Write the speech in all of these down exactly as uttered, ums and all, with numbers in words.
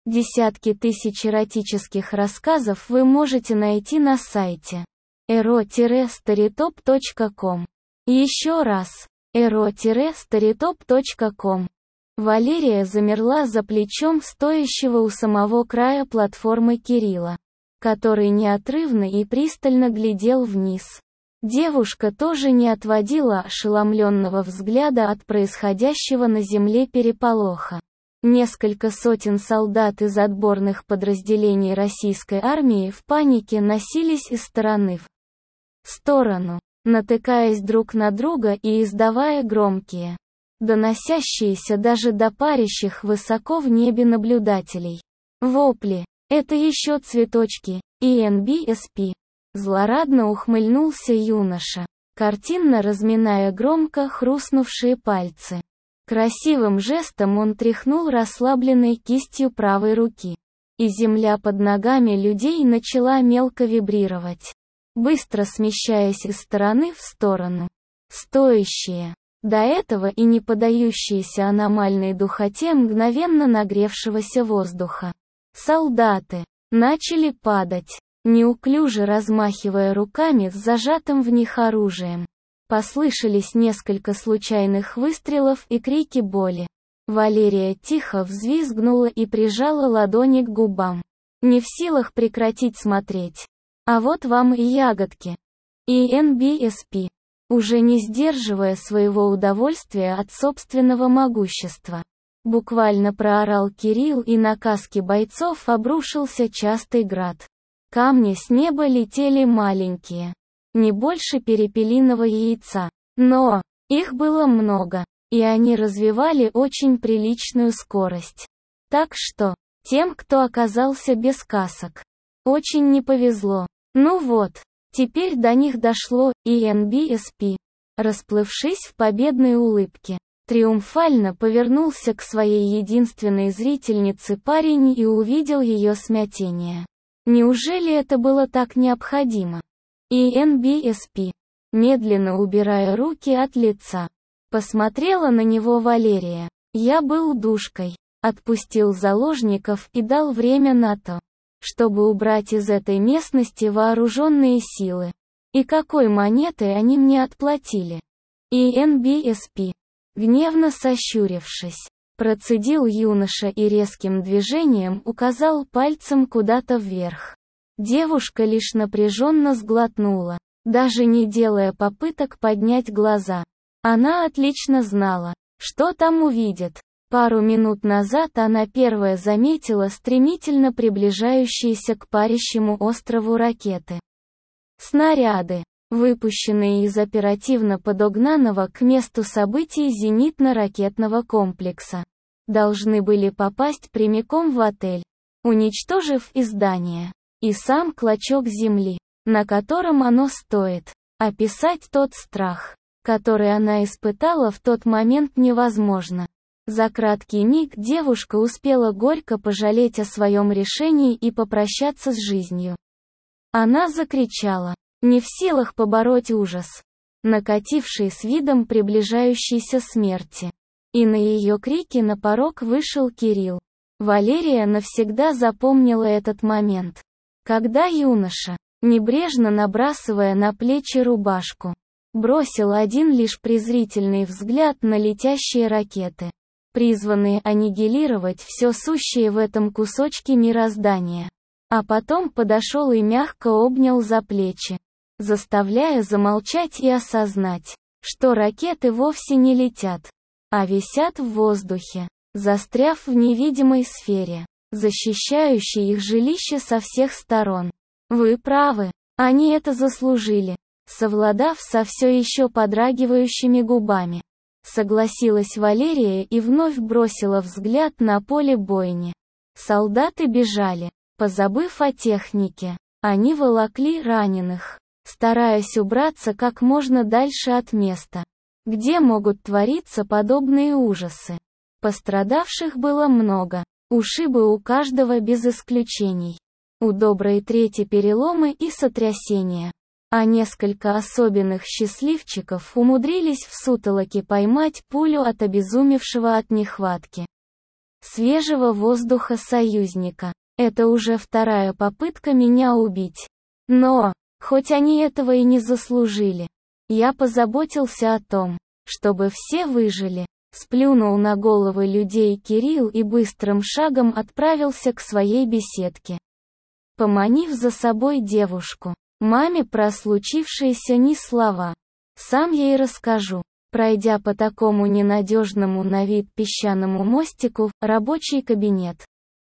Десятки тысяч эротических рассказов вы можете найти на сайте эро старитоп точка ком. Еще раз, эро старитоп точка ком. Валерия замерла за плечом стоящего у самого края платформы Кирилла, который неотрывно и пристально глядел вниз. Девушка тоже не отводила ошеломленного взгляда от происходящего на земле переполоха. Несколько сотен солдат из отборных подразделений российской армии в панике носились из стороны в сторону, натыкаясь друг на друга и издавая громкие, доносящиеся даже до парящих высоко в небе наблюдателей вопли. Это еще цветочки, и эн би эс пи. Злорадно ухмыльнулся юноша, картинно разминая громко хрустнувшие пальцы. Красивым жестом он тряхнул расслабленной кистью правой руки, и земля под ногами людей начала мелко вибрировать, быстро смещаясь из стороны в сторону. Стоящие, до этого и не поддающиеся аномальной духоте мгновенно нагревшегося воздуха, солдаты начали падать, неуклюже размахивая руками с зажатым в них оружием. Послышались несколько случайных выстрелов и крики боли. Валерия тихо взвизгнула и прижала ладони к губам, не в силах прекратить смотреть. А вот вам и ягодки. И эн би эс пи, уже не сдерживая своего удовольствия от собственного могущества, буквально проорал Кирилл, и на каски бойцов обрушился частый град. Камни с неба летели маленькие, не больше перепелиного яйца, но их было много, и они развивали очень приличную скорость. Так что, тем, кто оказался без касок, очень не повезло. Ну вот, теперь до них дошло, и эн би эс пи, расплывшись в победной улыбке, триумфально повернулся к своей единственной зрительнице парень и увидел ее смятение. Неужели это было так необходимо? И эн би эс пи, медленно убирая руки от лица, посмотрела на него Валерия. Я был душкой, отпустил заложников и дал время на то, чтобы убрать из этой местности вооруженные силы. И какой монетой они мне отплатили? И эн би эс пи, гневно сощурившись, процедил юноша и резким движением указал пальцем куда-то вверх. Девушка лишь напряженно сглотнула, даже не делая попыток поднять глаза. Она отлично знала, что там увидит. Пару минут назад она первая заметила стремительно приближающиеся к парящему острову ракеты. Снаряды, выпущенные из оперативно подогнанного к месту событий зенитно-ракетного комплекса, должны были попасть прямиком в отель, уничтожив и здание, и сам клочок земли, на котором оно стоит. Описать тот страх, который она испытала в тот момент, невозможно. За краткий миг девушка успела горько пожалеть о своем решении и попрощаться с жизнью. Она закричала, не в силах побороть ужас, накативший с видом приближающейся смерти. И на ее крики на порог вышел Кирилл. Валерия навсегда запомнила этот момент, когда юноша, небрежно набрасывая на плечи рубашку, бросил один лишь презрительный взгляд на летящие ракеты, призванные аннигилировать все сущее в этом кусочке мироздания. А потом подошел и мягко обнял за плечи, заставляя замолчать и осознать, что ракеты вовсе не летят, а висят в воздухе, застряв в невидимой сфере, защищающей их жилище со всех сторон. Вы правы, они это заслужили, совладав со все еще подрагивающими губами. Согласилась Валерия и вновь бросила взгляд на поле бойни. Солдаты бежали, позабыв о технике. Они волокли раненых, стараясь убраться как можно дальше от места, где могут твориться подобные ужасы. Пострадавших было много, ушибы у каждого без исключений. У доброй трети переломы и сотрясения. А несколько особенных счастливчиков умудрились в сутолоке поймать пулю от обезумевшего от нехватки свежего воздуха союзника. Это уже вторая попытка меня убить. Но, хоть они этого и не заслужили, я позаботился о том, чтобы все выжили. Сплюнул на головы людей Кирилл и быстрым шагом отправился к своей беседке. Поманив за собой девушку, маме про случившееся ни слова. Сам ей расскажу. Пройдя по такому ненадежному на вид песчаному мостику в рабочий кабинет,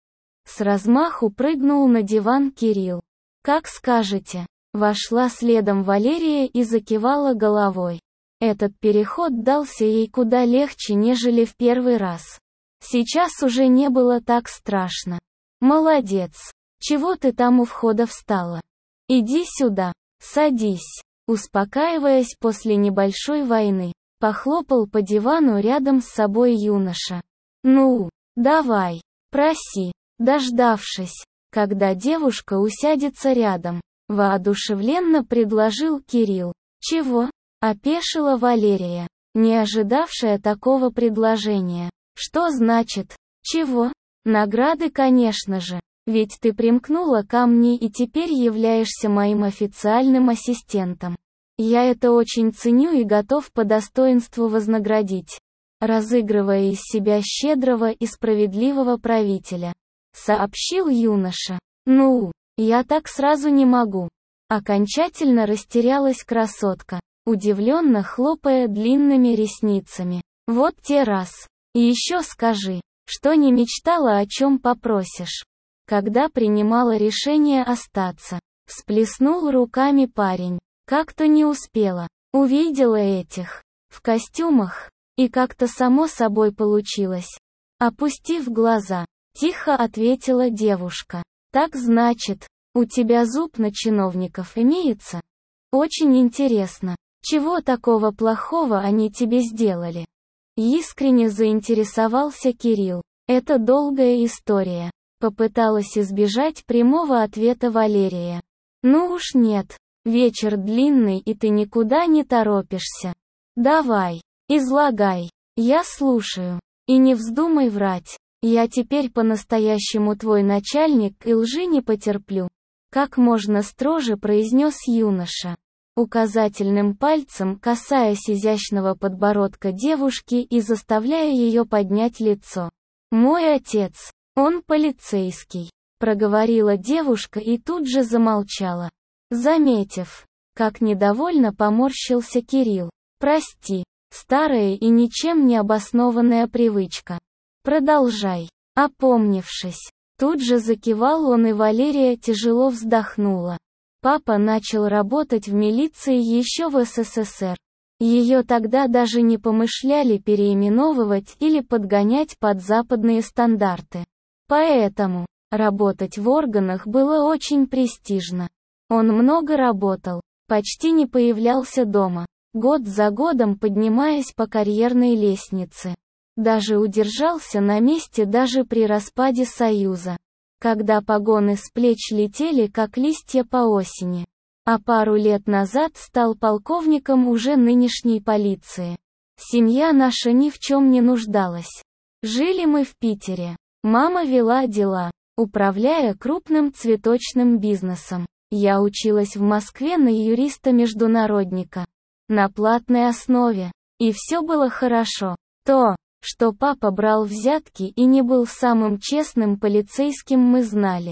с размаху прыгнул на диван Кирилл. «Как скажете». Вошла следом Валерия и закивала головой. Этот переход дался ей куда легче, нежели в первый раз. Сейчас уже не было так страшно. «Молодец. Чего ты там у входа встала? Иди сюда. Садись». Успокаиваясь после небольшой войны, похлопал по дивану рядом с собой юноша. «Ну, давай, проси». Дождавшись, когда девушка усядется рядом, воодушевленно предложил Кирилл. «Чего?» — опешила Валерия, не ожидавшая такого предложения. «Что значит? Чего?» «Награды, конечно же. Ведь ты примкнула ко мне и теперь являешься моим официальным ассистентом. Я это очень ценю и готов по достоинству вознаградить», разыгрывая из себя щедрого и справедливого правителя, сообщил юноша. «Ну, я так сразу не могу». Окончательно растерялась красотка, удивленно хлопая длинными ресницами. «Вот те раз. И еще скажи, что не мечтала, о чем попросишь». Когда принимала решение остаться, всплеснул руками парень. Как-то не успела. Увидела этих в костюмах, и как-то само собой получилось. Опустив глаза, тихо ответила девушка. «Так значит, у тебя зуб на чиновников имеется? Очень интересно, чего такого плохого они тебе сделали?» Искренне заинтересовался Кирилл. «Это долгая история». Попыталась избежать прямого ответа Валерия. «Ну уж нет. Вечер длинный и ты никуда не торопишься. Давай, излагай. Я слушаю. И не вздумай врать. Я теперь по-настоящему твой начальник и лжи не потерплю». Как можно строже произнес юноша, указательным пальцем касаясь изящного подбородка девушки и заставляя ее поднять лицо. «Мой отец, он полицейский», проговорила девушка и тут же замолчала, заметив, как недовольно поморщился Кирилл. «Прости, старая и ничем не обоснованная привычка. Продолжай». Опомнившись, тут же закивал он, и Валерия тяжело вздохнула. Папа начал работать в милиции еще в СССР. Ее тогда даже не помышляли переименовывать или подгонять под западные стандарты. Поэтому работать в органах было очень престижно. Он много работал, почти не появлялся дома, год за годом поднимаясь по карьерной лестнице. Даже удержался на месте даже при распаде Союза, когда погоны с плеч летели как листья по осени. А пару лет назад стал полковником уже нынешней полиции. Семья наша ни в чем не нуждалась. Жили мы в Питере. Мама вела дела, управляя крупным цветочным бизнесом. Я училась в Москве на юриста-международника. На платной основе. И все было хорошо. То, что папа брал взятки и не был самым честным полицейским, мы знали.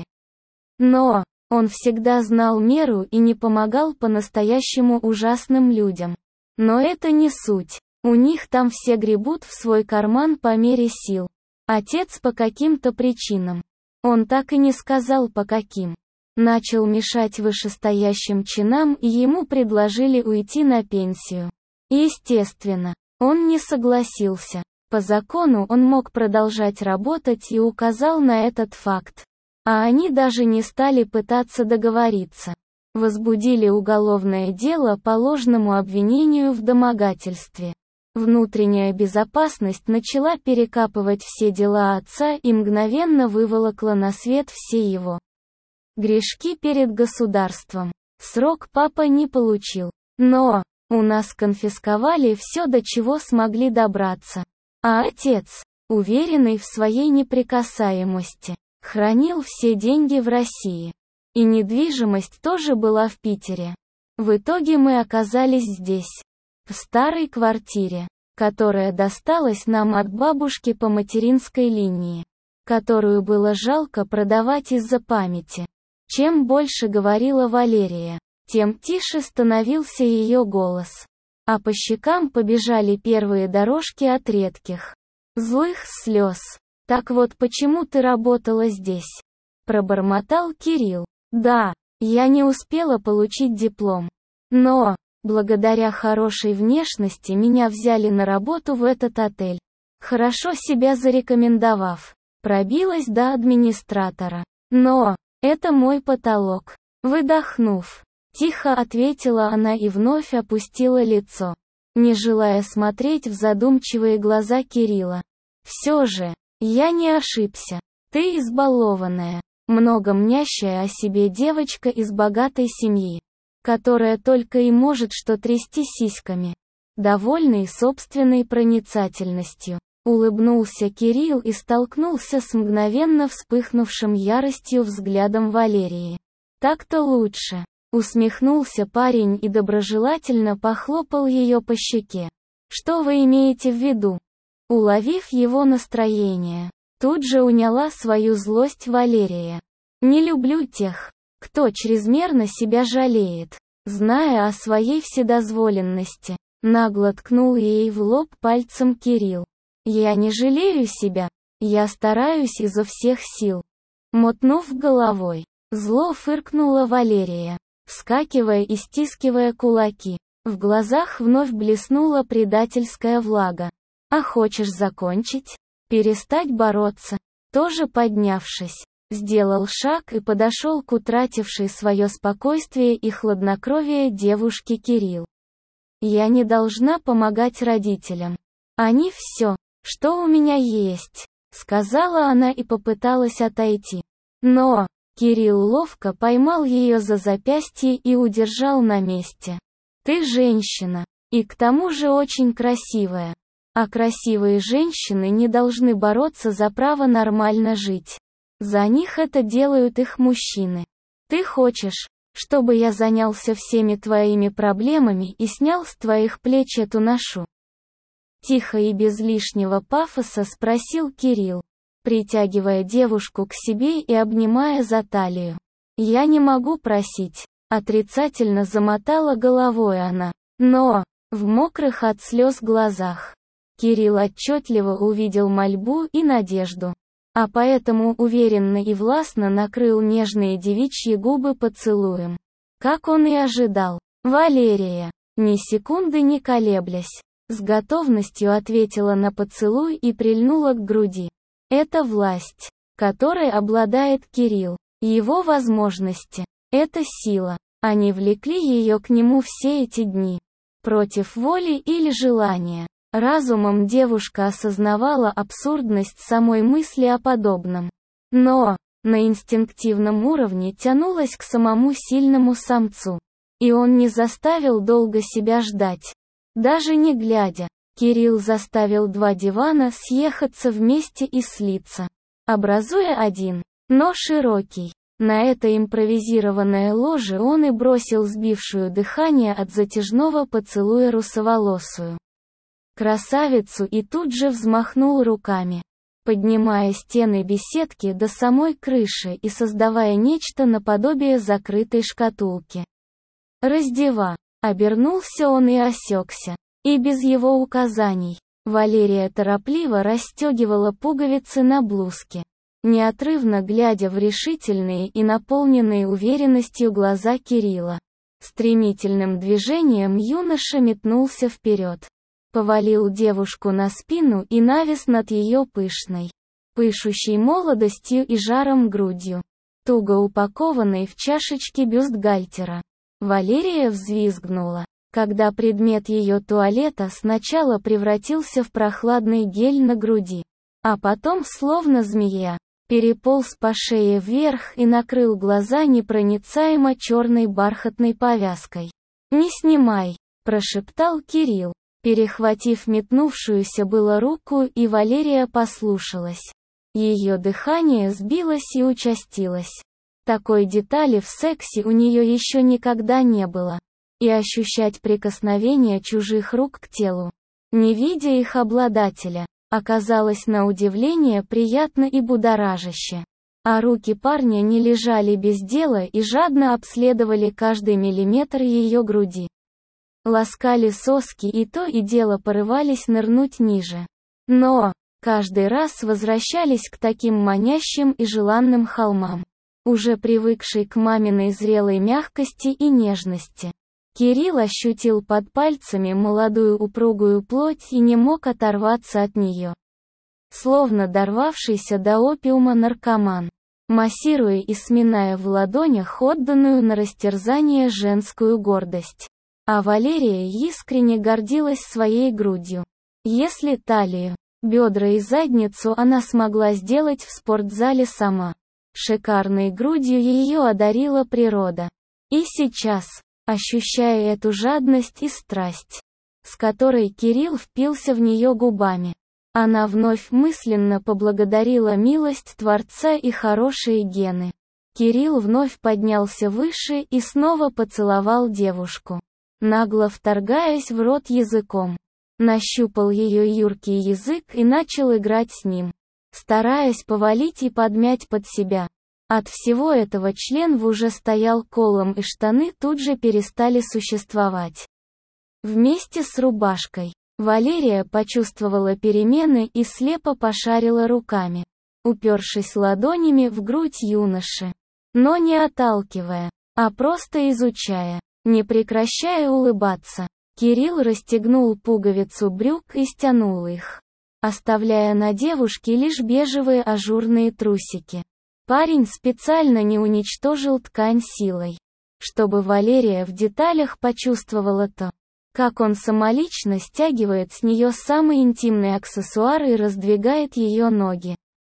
Но он всегда знал меру и не помогал по-настоящему ужасным людям. Но это не суть. У них там все гребут в свой карман по мере сил. Отец по каким-то причинам. Он так и не сказал по каким. Начал мешать вышестоящим чинам, и ему предложили уйти на пенсию. Естественно, он не согласился. По закону он мог продолжать работать и указал на этот факт. А они даже не стали пытаться договориться. Возбудили уголовное дело по ложному обвинению в домогательстве. Внутренняя безопасность начала перекапывать все дела отца и мгновенно выволокла на свет все его грешки перед государством. Срок папа не получил. Но у нас конфисковали все, до чего смогли добраться. А отец уверенный в своей неприкасаемости, хранил все деньги в России. И недвижимость тоже была в Питере. В итоге мы оказались здесь, в старой квартире, которая досталась нам от бабушки по материнской линии, которую было жалко продавать из-за памяти. Чем больше говорила Валерия, тем тише становился ее голос. А по щекам побежали первые дорожки от редких, злых слез. «Так вот почему ты работала здесь?» Пробормотал Кирилл. «Да, я не успела получить диплом. Но, благодаря хорошей внешности меня взяли на работу в этот отель. Хорошо себя зарекомендовав, пробилась до администратора. Но, это мой потолок». Выдохнув, тихо ответила она и вновь опустила лицо, не желая смотреть в задумчивые глаза Кирилла. «Все же, я не ошибся. Ты избалованная, много мнящая о себе девочка из богатой семьи, которая только и может что трясти сиськами». Довольный собственной проницательностью, улыбнулся Кирилл и столкнулся с мгновенно вспыхнувшим яростью взглядом Валерии. «Так-то лучше», — усмехнулся парень и доброжелательно похлопал ее по щеке. «Что вы имеете в виду?» Уловив его настроение, тут же уняла свою злость Валерия. «Не люблю тех, кто чрезмерно себя жалеет, зная о своей вседозволенности», — нагло ткнул ей в лоб пальцем Кирилл. «Я не жалею себя, я стараюсь изо всех сил». Мотнув головой, зло фыркнула Валерия, вскакивая и стискивая кулаки. В глазах вновь блеснула предательская влага. «А хочешь закончить? Перестать бороться?» Тоже поднявшись, сделал шаг и подошел к утратившей свое спокойствие и хладнокровие девушке Кирилл. «Я не должна помогать родителям. Они все, что у меня есть», — сказала она и попыталась отойти. Но Кирилл ловко поймал ее за запястье и удержал на месте. «Ты женщина, и к тому же очень красивая. А красивые женщины не должны бороться за право нормально жить. За них это делают их мужчины. Ты хочешь, чтобы я занялся всеми твоими проблемами и снял с твоих плеч эту ношу?» Тихо и без лишнего пафоса спросил Кирилл, притягивая девушку к себе и обнимая за талию. «Я не могу просить», — отрицательно замотала головой она. Но, в мокрых от слез глазах, Кирилл отчетливо увидел мольбу и надежду, а поэтому уверенно и властно накрыл нежные девичьи губы поцелуем. Как он и ожидал, Валерия, ни секунды не колеблясь, с готовностью ответила на поцелуй и прильнула к груди. Это власть, которой обладает Кирилл, его возможности, это сила. Они влекли ее к нему все эти дни. Против воли или желания. Разумом девушка осознавала абсурдность самой мысли о подобном. Но, на инстинктивном уровне тянулась к самому сильному самцу. И он не заставил долго себя ждать. Даже не глядя, Кирилл заставил два дивана съехаться вместе и слиться, образуя один, но широкий. На это импровизированное ложе он и бросил сбившую дыхание от затяжного поцелуя русоволосую красавицу и тут же взмахнул руками, поднимая стены беседки до самой крыши и создавая нечто наподобие закрытой шкатулки. «Раздева!» Обернулся он и осекся. И без его указаний, Валерия торопливо расстегивала пуговицы на блузке, неотрывно глядя в решительные и наполненные уверенностью глаза Кирилла. Стремительным движением юноша метнулся вперед, повалил девушку на спину и навис над ее пышной, пышущей молодостью и жаром грудью, туго упакованной в чашечки бюстгальтера. Валерия взвизгнула, когда предмет ее туалета сначала превратился в прохладный гель на груди, а потом, словно змея, переполз по шее вверх и накрыл глаза непроницаемо черной бархатной повязкой. «Не снимай», — прошептал Кирилл, перехватив метнувшуюся было руку, и Валерия послушалась. Ее дыхание сбилось и участилось. Такой детали в сексе у нее еще никогда не было. И ощущать прикосновение чужих рук к телу, не видя их обладателя, оказалось на удивление приятно и будоражаще. А руки парня не лежали без дела и жадно обследовали каждый миллиметр ее груди. Ласкали соски и то и дело порывались нырнуть ниже. Но каждый раз возвращались к таким манящим и желанным холмам, уже привыкшей к маминой зрелой мягкости и нежности. Кирилл ощутил под пальцами молодую упругую плоть и не мог оторваться от нее. Словно дорвавшийся до опиума наркоман, массируя и сминая в ладонях отданную на растерзание женскую гордость. А Валерия искренне гордилась своей грудью. Если талию, бедра и задницу она смогла сделать в спортзале сама, шикарной грудью ее одарила природа. И сейчас, ощущая эту жадность и страсть, с которой Кирилл впился в нее губами, она вновь мысленно поблагодарила милость Творца и хорошие гены. Кирилл вновь поднялся выше и снова поцеловал девушку, нагло вторгаясь в рот языком. Нащупал ее юркий язык и начал играть с ним, стараясь повалить и подмять под себя. От всего этого член в уже стоял колом, и штаны тут же перестали существовать. Вместе с рубашкой Валерия почувствовала перемены и слепо пошарила руками, упершись ладонями в грудь юноши. Но не отталкивая, а просто изучая, не прекращая улыбаться. Кирилл расстегнул пуговицу брюк и стянул их, оставляя на девушке лишь бежевые ажурные трусики. Парень специально не уничтожил ткань силой, чтобы Валерия в деталях почувствовала то, как он самолично стягивает с нее самый интимный аксессуар и раздвигает ее ноги,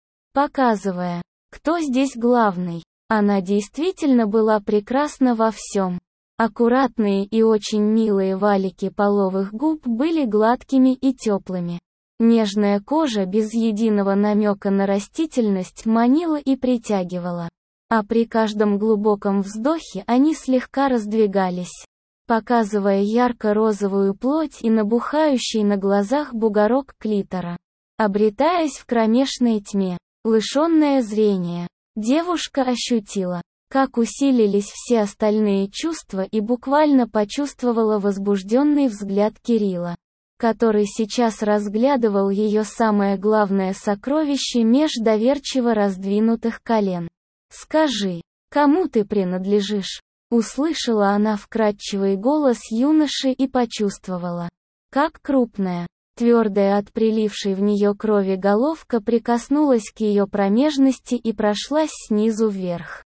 показывая, кто здесь главный. Она действительно была прекрасна во всем. Аккуратные и очень милые валики половых губ были гладкими и теплыми. Нежная кожа без единого намека на растительность манила и притягивала. А при каждом глубоком вздохе они слегка раздвигались, показывая ярко-розовую плоть и набухающий на глазах бугорок клитора. Обретаясь в кромешной тьме, лишенное зрения, девушка ощутила, как усилились все остальные чувства, и буквально почувствовала возбужденный взгляд Кирилла, который сейчас разглядывал ее самое главное сокровище меж доверчиво раздвинутых колен. «Скажи, кому ты принадлежишь?» Услышала она вкрадчивый голос юноши и почувствовала, как крупная, твердая от прилившей в нее крови головка прикоснулась к ее промежности и прошлась снизу вверх,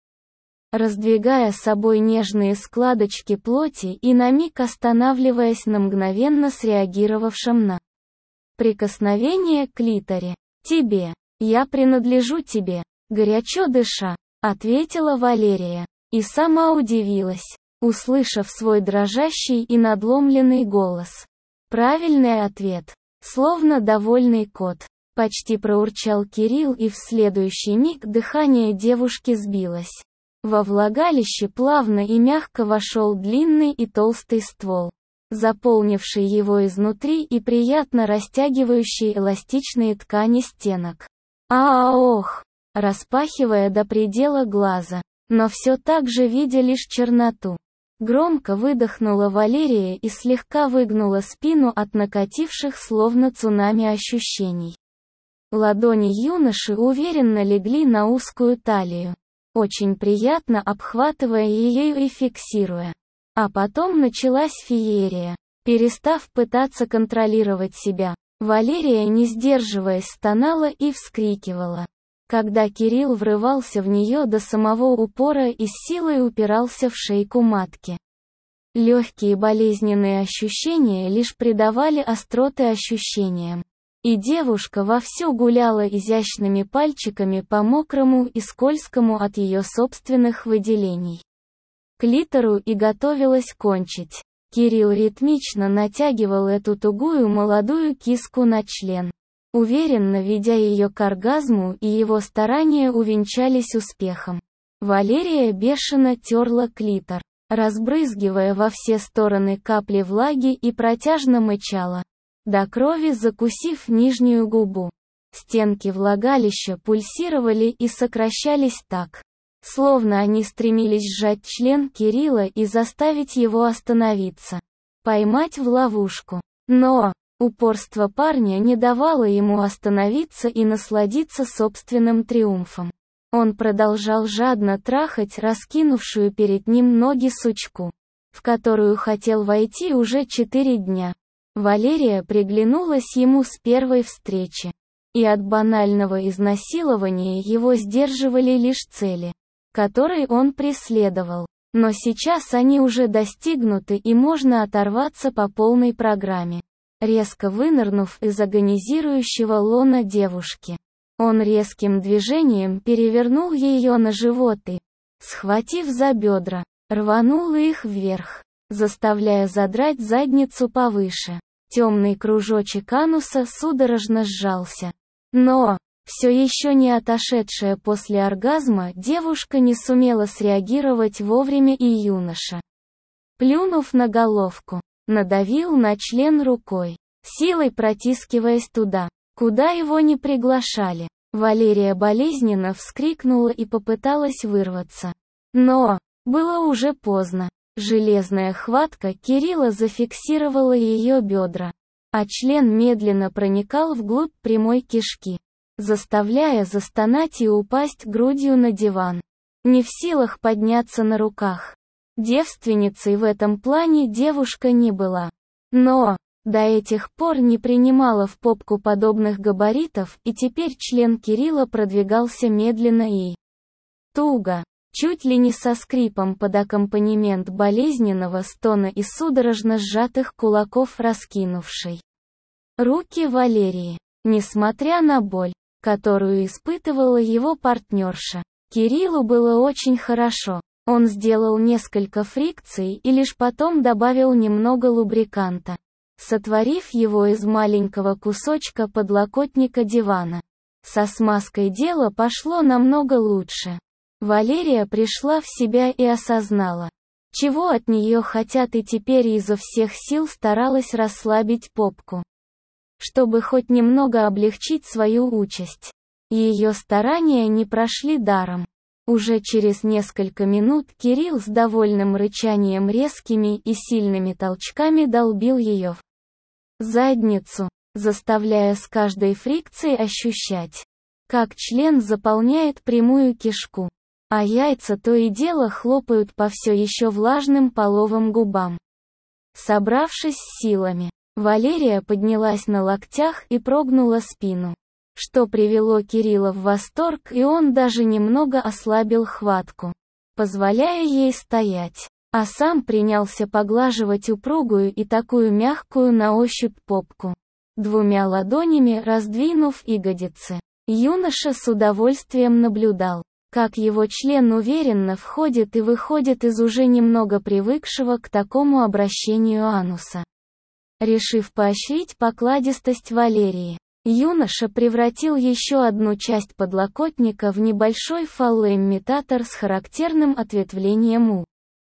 раздвигая собой нежные складочки плоти и на миг останавливаясь на мгновенно среагировавшем на прикосновение к клиторе. «Тебе, я принадлежу тебе», горячо дыша, ответила Валерия, и сама удивилась, услышав свой дрожащий и надломленный голос. Правильный ответ, словно довольный кот, почти проурчал Кирилл, и в следующий миг дыхание девушки сбилось. Во влагалище плавно и мягко вошел длинный и толстый ствол, заполнивший его изнутри и приятно растягивающий эластичные ткани стенок. А-ох! Распахивая до предела глаза, но все так же видя лишь черноту, громко выдохнула Валерия и слегка выгнула спину от накативших словно цунами ощущений. Ладони юноши уверенно легли на узкую талию, очень приятно обхватывая ее и фиксируя. А потом началась феерия. Перестав пытаться контролировать себя, Валерия, не сдерживаясь, стонала и вскрикивала, когда Кирилл врывался в нее до самого упора и с силой упирался в шейку матки. Легкие болезненные ощущения лишь придавали остроты ощущениям. И девушка вовсю гуляла изящными пальчиками по мокрому и скользкому от ее собственных выделений клитору и готовилась кончить. Кирилл ритмично натягивал эту тугую молодую киску на член, уверенно ведя ее к оргазму, и его старания увенчались успехом. Валерия бешено терла клитор, разбрызгивая во все стороны капли влаги, и протяжно мычала, до крови закусив нижнюю губу. Стенки влагалища пульсировали и сокращались так, словно они стремились сжать член Кирилла и заставить его остановиться, поймать в ловушку. Но упорство парня не давало ему остановиться и насладиться собственным триумфом. Он продолжал жадно трахать раскинувшую перед ним ноги сучку, в которую хотел войти уже четыре дня. Валерия приглянулась ему с первой встречи, и от банального изнасилования его сдерживали лишь цели, которые он преследовал. Но сейчас они уже достигнуты, и можно оторваться по полной программе. Резко вынырнув из агонизирующего лона девушки, он резким движением перевернул ее на живот и, схватив за бедра, рванул их вверх, заставляя задрать задницу повыше. Темный кружочек ануса судорожно сжался. Но, все еще не отошедшая после оргазма, девушка не сумела среагировать вовремя, и юноша, плюнув на головку, надавил на член рукой, силой протискиваясь туда, куда его не приглашали. Валерия болезненно вскрикнула и попыталась вырваться. Но было уже поздно. Железная хватка Кирилла зафиксировала ее бедра, а член медленно проникал вглубь прямой кишки, заставляя застонать и упасть грудью на диван. Не в силах подняться на руках. Девственницей в этом плане девушка не была. Но до этих пор не принимала в попку подобных габаритов, и теперь член Кирилла продвигался медленно и туго, чуть ли не со скрипом под аккомпанемент болезненного стона и судорожно сжатых кулаков раскинувшей руки Валерии. Несмотря на боль, которую испытывала его партнерша, Кириллу было очень хорошо. Он сделал несколько фрикций и лишь потом добавил немного лубриканта, сотворив его из маленького кусочка подлокотника дивана. Со смазкой дело пошло намного лучше. Валерия пришла в себя и осознала, чего от нее хотят, и теперь изо всех сил старалась расслабить попку, чтобы хоть немного облегчить свою участь. Ее старания не прошли даром. Уже через несколько минут Кирилл с довольным рычанием резкими и сильными толчками долбил ее в задницу, заставляя с каждой фрикцией ощущать, как член заполняет прямую кишку, а яйца то и дело хлопают по все еще влажным половым губам. Собравшись с силами, Валерия поднялась на локтях и прогнула спину, что привело Кирилла в восторг, и он даже немного ослабил хватку, позволяя ей стоять, а сам принялся поглаживать упругую и такую мягкую на ощупь попку, двумя ладонями раздвинув ягодицы. Юноша с удовольствием наблюдал, как его член уверенно входит и выходит из уже немного привыкшего к такому обращению ануса. Решив поощрить покладистость Валерии, юноша превратил еще одну часть подлокотника в небольшой фалоимитатор с характерным ответвлением у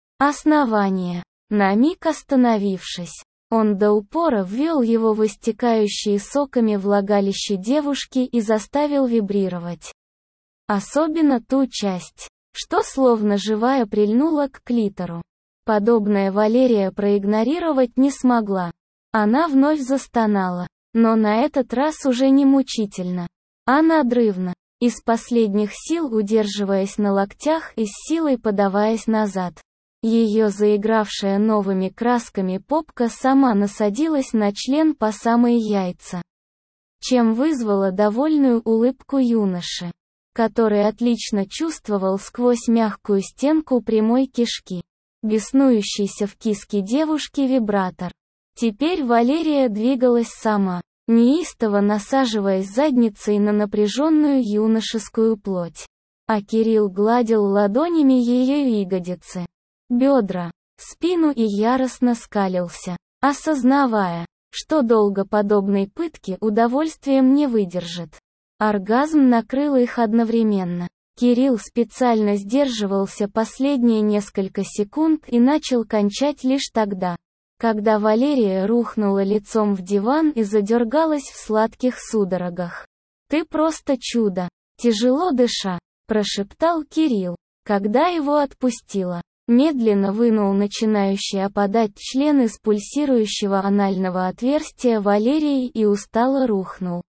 основания. На миг остановившись, он до упора ввел его в истекающие соками влагалище девушки и заставил вибрировать. Особенно ту часть, что словно живая прильнула к клитору. Подобное Валерия проигнорировать не смогла. Она вновь застонала, но на этот раз уже не мучительно, а надрывно, из последних сил удерживаясь на локтях и с силой подаваясь назад. Ее заигравшая новыми красками попка сама насадилась на член по самые яйца, чем вызвала довольную улыбку юноши, который отлично чувствовал сквозь мягкую стенку прямой кишки беснующийся в киске девушки вибратор. Теперь Валерия двигалась сама, неистово насаживаясь задницей на напряженную юношескую плоть. А Кирилл гладил ладонями ее ягодицы, бедра, спину и яростно скалился, осознавая, что долго подобной пытки удовольствием не выдержит. Оргазм накрыл их одновременно. Кирилл специально сдерживался последние несколько секунд и начал кончать лишь тогда, когда Валерия рухнула лицом в диван и задергалась в сладких судорогах. «Ты просто чудо!» Тяжело дыша, прошептал Кирилл, когда его отпустило. Медленно вынул начинающий опадать член из пульсирующего анального отверстия Валерии и устало рухнул.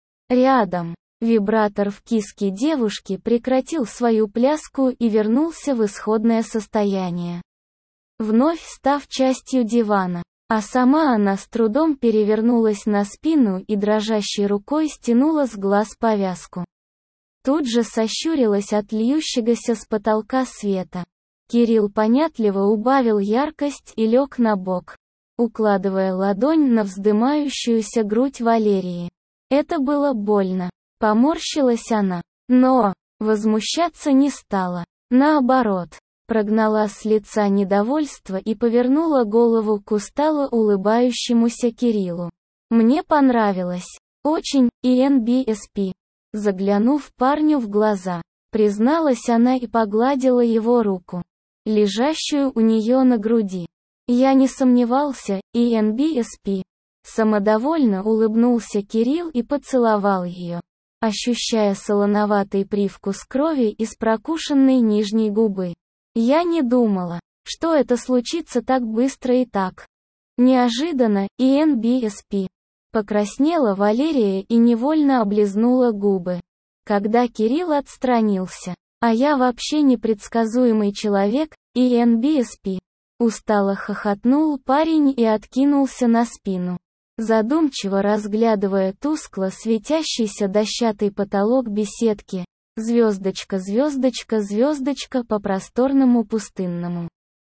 Рядом. Вибратор в киске девушки прекратил свою пляску и вернулся в исходное состояние, вновь став частью дивана, а сама она с трудом перевернулась на спину и дрожащей рукой стянула с глаз повязку. Тут же сощурилась от льющегося с потолка света. Кирилл понятливо убавил яркость и лег на бок, укладывая ладонь на вздымающуюся грудь Валерии. Это было больно. Поморщилась она, но возмущаться не стала. Наоборот, прогнала с лица недовольство и повернула голову к устало улыбающемуся Кириллу. «Мне понравилось. Очень, и эн би эс пи». Заглянув парню в глаза, призналась она и погладила его руку, лежащую у нее на груди. «Я не сомневался, и эн би эс пи». Самодовольно улыбнулся Кирилл и поцеловал ее, ощущая солоноватый привкус крови из прокушенной нижней губы. «Я не думала, что это случится так быстро и так неожиданно, и эн би эс пи». Покраснела Валерия и невольно облизнула губы, когда Кирилл отстранился. «А я вообще непредсказуемый человек, и эн би эс пи». Устало хохотнул парень и откинулся на спину, задумчиво разглядывая тускло светящийся дощатый потолок беседки, звездочка, звездочка, звездочка по просторному пустынному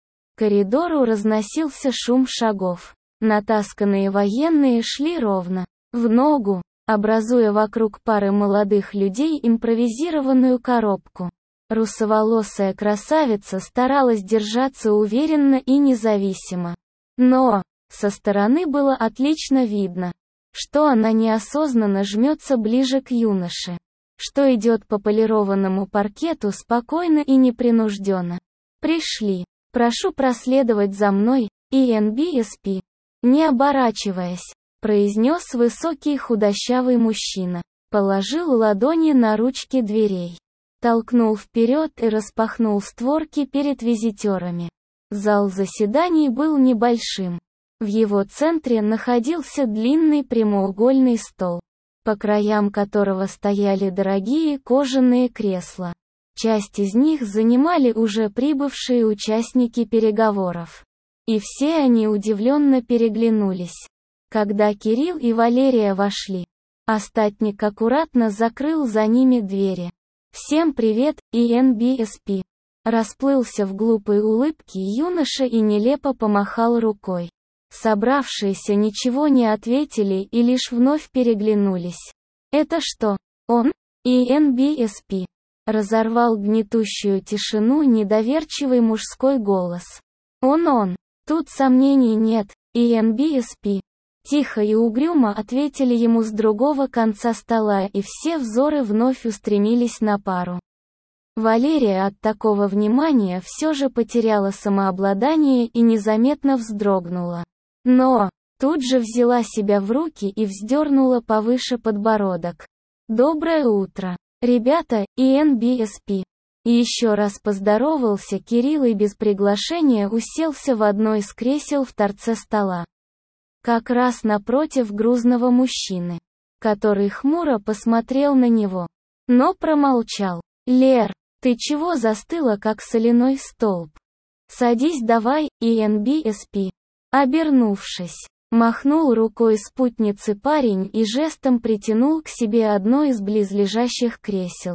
коридору разносился шум шагов. Натасканные военные шли ровно, в ногу, образуя вокруг пары молодых людей импровизированную коробку. Русоволосая красавица старалась держаться уверенно и независимо. Но со стороны было отлично видно, что она неосознанно жмется ближе к юноше, что идет по полированному паркету спокойно и непринужденно. «Пришли. Прошу проследовать за мной, и эн би эс пи». Не оборачиваясь, произнес высокий худощавый мужчина, положил ладони на ручки дверей, толкнул вперед и распахнул створки перед визитерами. Зал заседаний был небольшим. В его центре находился длинный прямоугольный стол, по краям которого стояли дорогие кожаные кресла. Часть из них занимали уже прибывшие участники переговоров. И все они удивленно переглянулись, когда Кирилл и Валерия вошли. Остатник аккуратно закрыл за ними двери. «Всем привет, и эн би эс пи». Расплылся в глупой улыбке юноша и нелепо помахал рукой. Собравшиеся ничего не ответили и лишь вновь переглянулись. «Это что, он? и эн би эс пи?» Разорвал гнетущую тишину недоверчивый мужской голос. «Он-он. Тут сомнений нет, и эн би эс пи». Тихо и угрюмо ответили ему с другого конца стола, и все взоры вновь устремились на пару. Валерия от такого внимания все же потеряла самообладание и незаметно вздрогнула. Но тут же взяла себя в руки и вздернула повыше подбородок. «Доброе утро, ребята, и эн би эс пи». И еще раз поздоровался Кирилл и без приглашения уселся в одно из кресел в торце стола, как раз напротив грузного мужчины, который хмуро посмотрел на него, но промолчал. «Лер, ты чего застыла как соляной столб? Садись давай, и эн би эс пи». Обернувшись, махнул рукой спутницы парень и жестом притянул к себе одно из близлежащих кресел,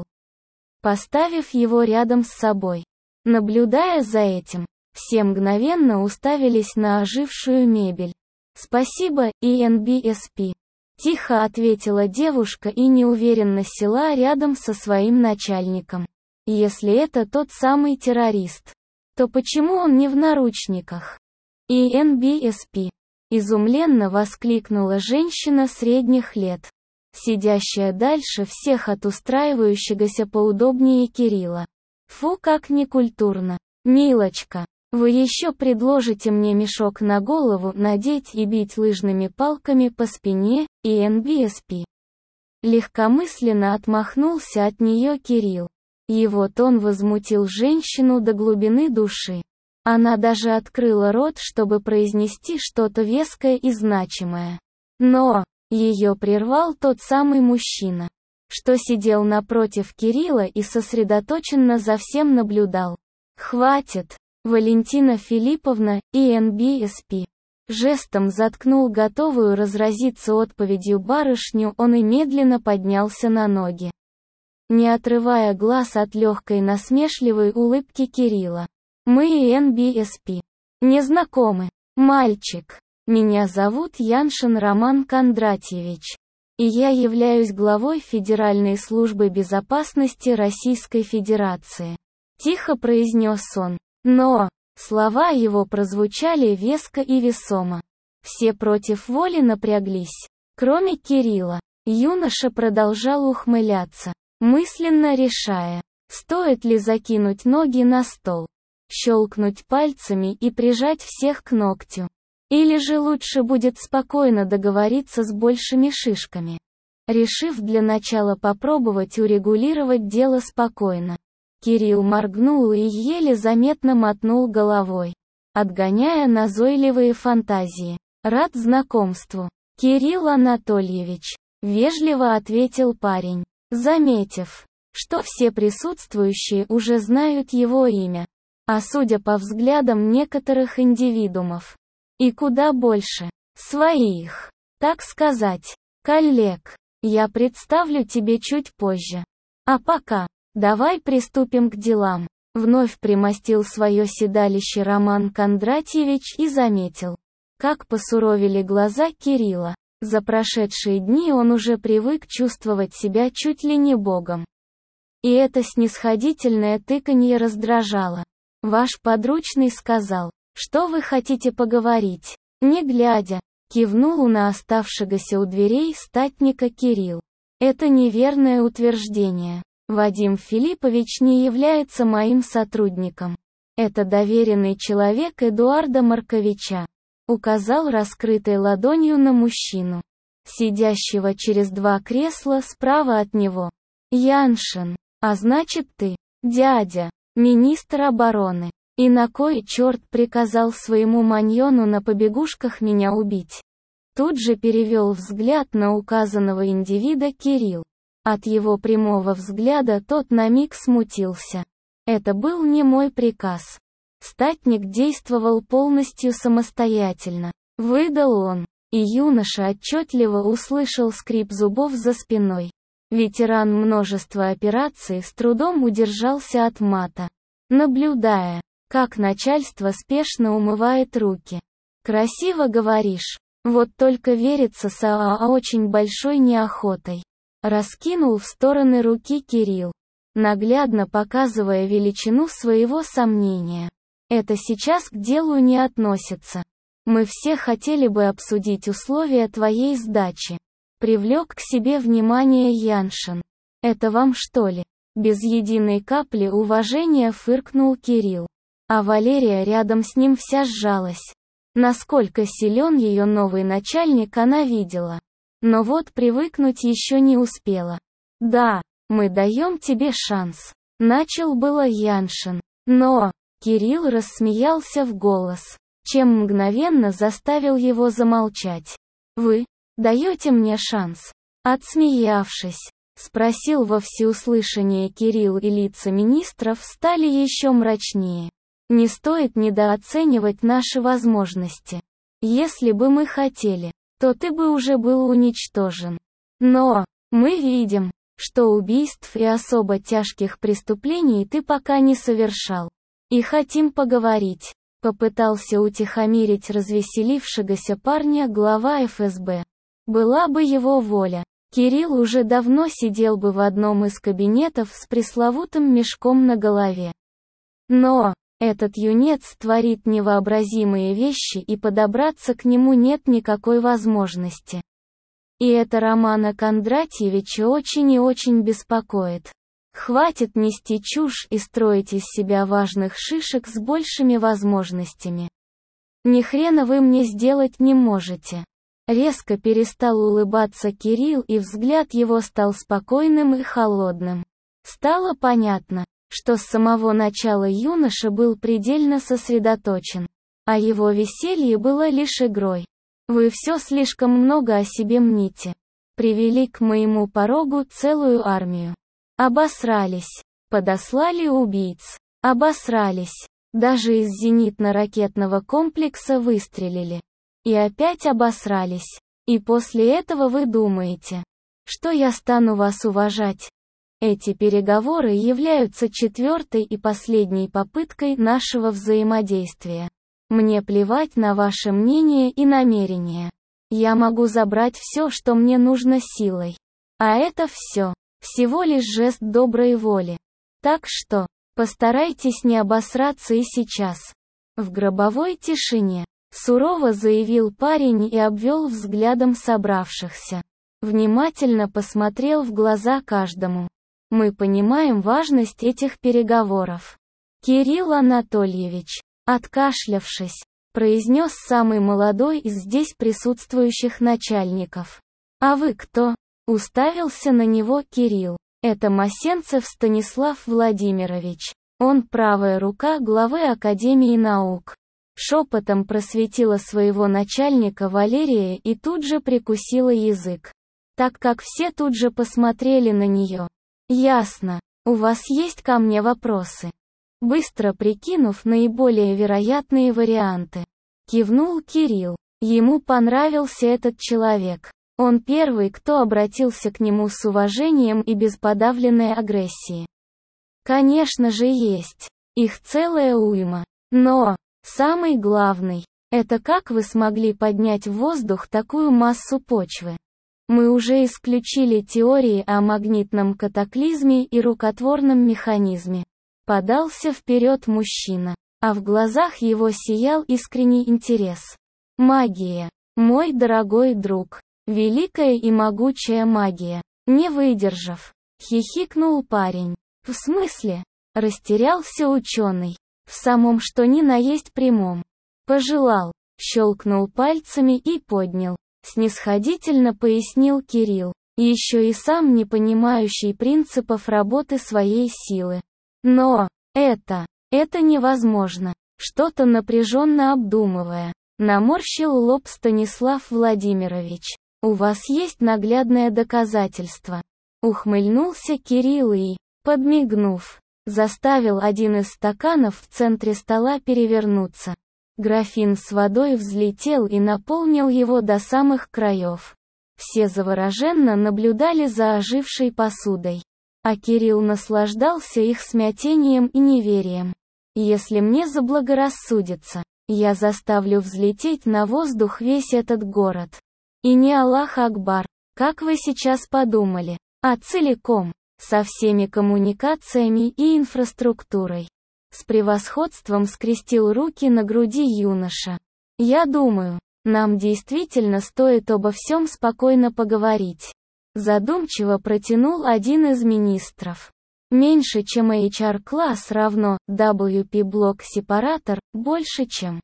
поставив его рядом с собой. Наблюдая за этим, все мгновенно уставились на ожившую мебель. «Спасибо, и эн би эс пи», — тихо ответила девушка и неуверенно села рядом со своим начальником. «Если это тот самый террорист, то почему он не в наручниках? И эн би эс пи. Изумленно воскликнула женщина средних лет, сидящая дальше всех от устраивающегося поудобнее Кирилла. Фу, как некультурно. Милочка, вы еще предложите мне мешок на голову надеть и бить лыжными палками по спине, и эн би эс пи. Легкомысленно отмахнулся от нее Кирилл. Его тон возмутил женщину до глубины души. Она даже открыла рот, чтобы произнести что-то веское и значимое. Но ее прервал тот самый мужчина, что сидел напротив Кирилла и сосредоточенно за всем наблюдал. «Хватит, Валентина Филипповна, и эн би эс пи». Жестом заткнул готовую разразиться отповедью барышню он и медленно поднялся на ноги, не отрывая глаз от легкой насмешливой улыбки Кирилла. «Мы и эн би эс пи не знакомы, мальчик. Меня зовут Яншин Роман Кондратьевич, и я являюсь главой Федеральной службы безопасности Российской Федерации», — тихо произнес он. Но слова его прозвучали веско и весомо. Все против воли напряглись. Кроме Кирилла, юноша продолжал ухмыляться, мысленно решая, стоит ли закинуть ноги на стол, щелкнуть пальцами и прижать всех к ногтю. Или же лучше будет спокойно договориться с большими шишками, решив для начала попробовать урегулировать дело спокойно. Кирилл моргнул и еле заметно мотнул головой, отгоняя назойливые фантазии. «Рад знакомству, Кирилл Анатольевич», — вежливо ответил парень, заметив, что все присутствующие уже знают его имя, а судя по взглядам некоторых индивидуумов, и куда больше, своих, так сказать, коллег, я представлю тебе чуть позже. А пока, давай приступим к делам. Вновь примостил свое седалище Роман Кондратьевич и заметил, как посуровели глаза Кирилла. За прошедшие дни он уже привык чувствовать себя чуть ли не богом. И это снисходительное тыканье раздражало. Ваш подручный сказал, что вы хотите поговорить. Не глядя, кивнул на оставшегося у дверей статника Кирилл. Это неверное утверждение. Вадим Филиппович не является моим сотрудником. Это доверенный человек Эдуарда Марковича. Указал раскрытой ладонью на мужчину, сидящего через два кресла справа от него. Яншин, а значит ты, дядя, министр обороны. И на кой черт приказал своему маньону на побегушках меня убить? Тут же перевел взгляд на указанного индивида Кирилл. От его прямого взгляда тот на миг смутился. Это был не мой приказ. Статник действовал полностью самостоятельно. Выдал он, и юноша отчетливо услышал скрип зубов за спиной. Ветеран множества операций с трудом удержался от мата, наблюдая, как начальство спешно умывает руки. «Красиво говоришь, вот только верится с АА очень большой неохотой». Раскинул в стороны руки Кирилл, наглядно показывая величину своего сомнения. «Это сейчас к делу не относится. Мы все хотели бы обсудить условия твоей сдачи». Привлек к себе внимание Яншин. «Это вам что ли?» Без единой капли уважения фыркнул Кирилл. А Валерия рядом с ним вся сжалась. Насколько силен ее новый начальник она видела. Но вот привыкнуть еще не успела. «Да, мы даем тебе шанс», — начал было Яншин. Но Кирилл рассмеялся в голос, чем мгновенно заставил его замолчать. «Вы даете мне шанс?» Отсмеявшись, спросил во всеуслышание Кирилл, и лица министров стали еще мрачнее. «Не стоит недооценивать наши возможности. Если бы мы хотели, то ты бы уже был уничтожен. Но мы видим, что убийств и особо тяжких преступлений ты пока не совершал. И хотим поговорить», — попытался утихомирить развеселившегося парня глава эф эс бэ. Была бы его воля, Кирилл уже давно сидел бы в одном из кабинетов с пресловутым мешком на голове. Но Этот юнец творит невообразимые вещи, и подобраться к нему нет никакой возможности. И это Романа Кондратьевича очень и очень беспокоит. Хватит нести чушь и строить из себя важных шишек с большими возможностями. Ни хрена вы мне сделать не можете. Резко перестал улыбаться Кирилл, и взгляд его стал спокойным и холодным. Стало понятно, что с самого начала юноша был предельно сосредоточен, а его веселье было лишь игрой. Вы все слишком много о себе мните. Привели к моему порогу целую армию. Обосрались. Подослали убийц. Обосрались. Даже из зенитно-ракетного комплекса выстрелили. И опять обосрались. И после этого вы думаете, что я стану вас уважать? Эти переговоры являются четвертой и последней попыткой нашего взаимодействия. Мне плевать на ваше мнение и намерения. Я могу забрать все, что мне нужно, силой. А это все. Всего лишь жест доброй воли. Так что, постарайтесь не обосраться и сейчас. В гробовой тишине сурово заявил парень и обвел взглядом собравшихся. Внимательно посмотрел в глаза каждому. Мы понимаем важность этих переговоров. Кирилл Анатольевич, откашлявшись, произнес самый молодой из здесь присутствующих начальников. А вы кто? Уставился на него Кирилл. Это Мосенцев Станислав Владимирович. Он правая рука главы Академии наук. Шепотом просветила своего начальника Валерия и тут же прикусила язык, так как все тут же посмотрели на нее. Ясно. У вас есть ко мне вопросы? Быстро прикинув наиболее вероятные варианты, кивнул Кирилл. Ему понравился этот человек. Он первый, кто обратился к нему с уважением и без подавленной агрессии. Конечно же есть. Их целая уйма. Но самый главный – это как вы смогли поднять в воздух такую массу почвы. Мы уже исключили теории о магнитном катаклизме и рукотворном механизме. Подался вперед мужчина, а в глазах его сиял искренний интерес. Магия, мой дорогой друг, великая и могучая магия. Не выдержав, хихикнул парень. В смысле? Растерялся ученый. В самом что ни на есть прямом. Пожелал, щелкнул пальцами и поднял. Снисходительно пояснил Кирилл, еще и сам не понимающий принципов работы своей силы. Но это, это невозможно. Что-то напряженно обдумывая, наморщил лоб Станислав Владимирович. У вас есть наглядное доказательство. Ухмыльнулся Кирилл и, подмигнув, заставил один из стаканов в центре стола перевернуться. Графин с водой взлетел и наполнил его до самых краев. Все завороженно наблюдали за ожившей посудой. А Кирилл наслаждался их смятением и неверием. Если мне заблагорассудится, я заставлю взлететь на воздух весь этот город. И не Аллах Акбар, как вы сейчас подумали, а целиком, со всеми коммуникациями и инфраструктурой. С превосходством скрестил руки на груди юноша. Я думаю, нам действительно стоит обо всем спокойно поговорить. Задумчиво протянул один из министров. Меньше чем эйч ар-класс равно дабл ю пи-блок-сепаратор, больше чем.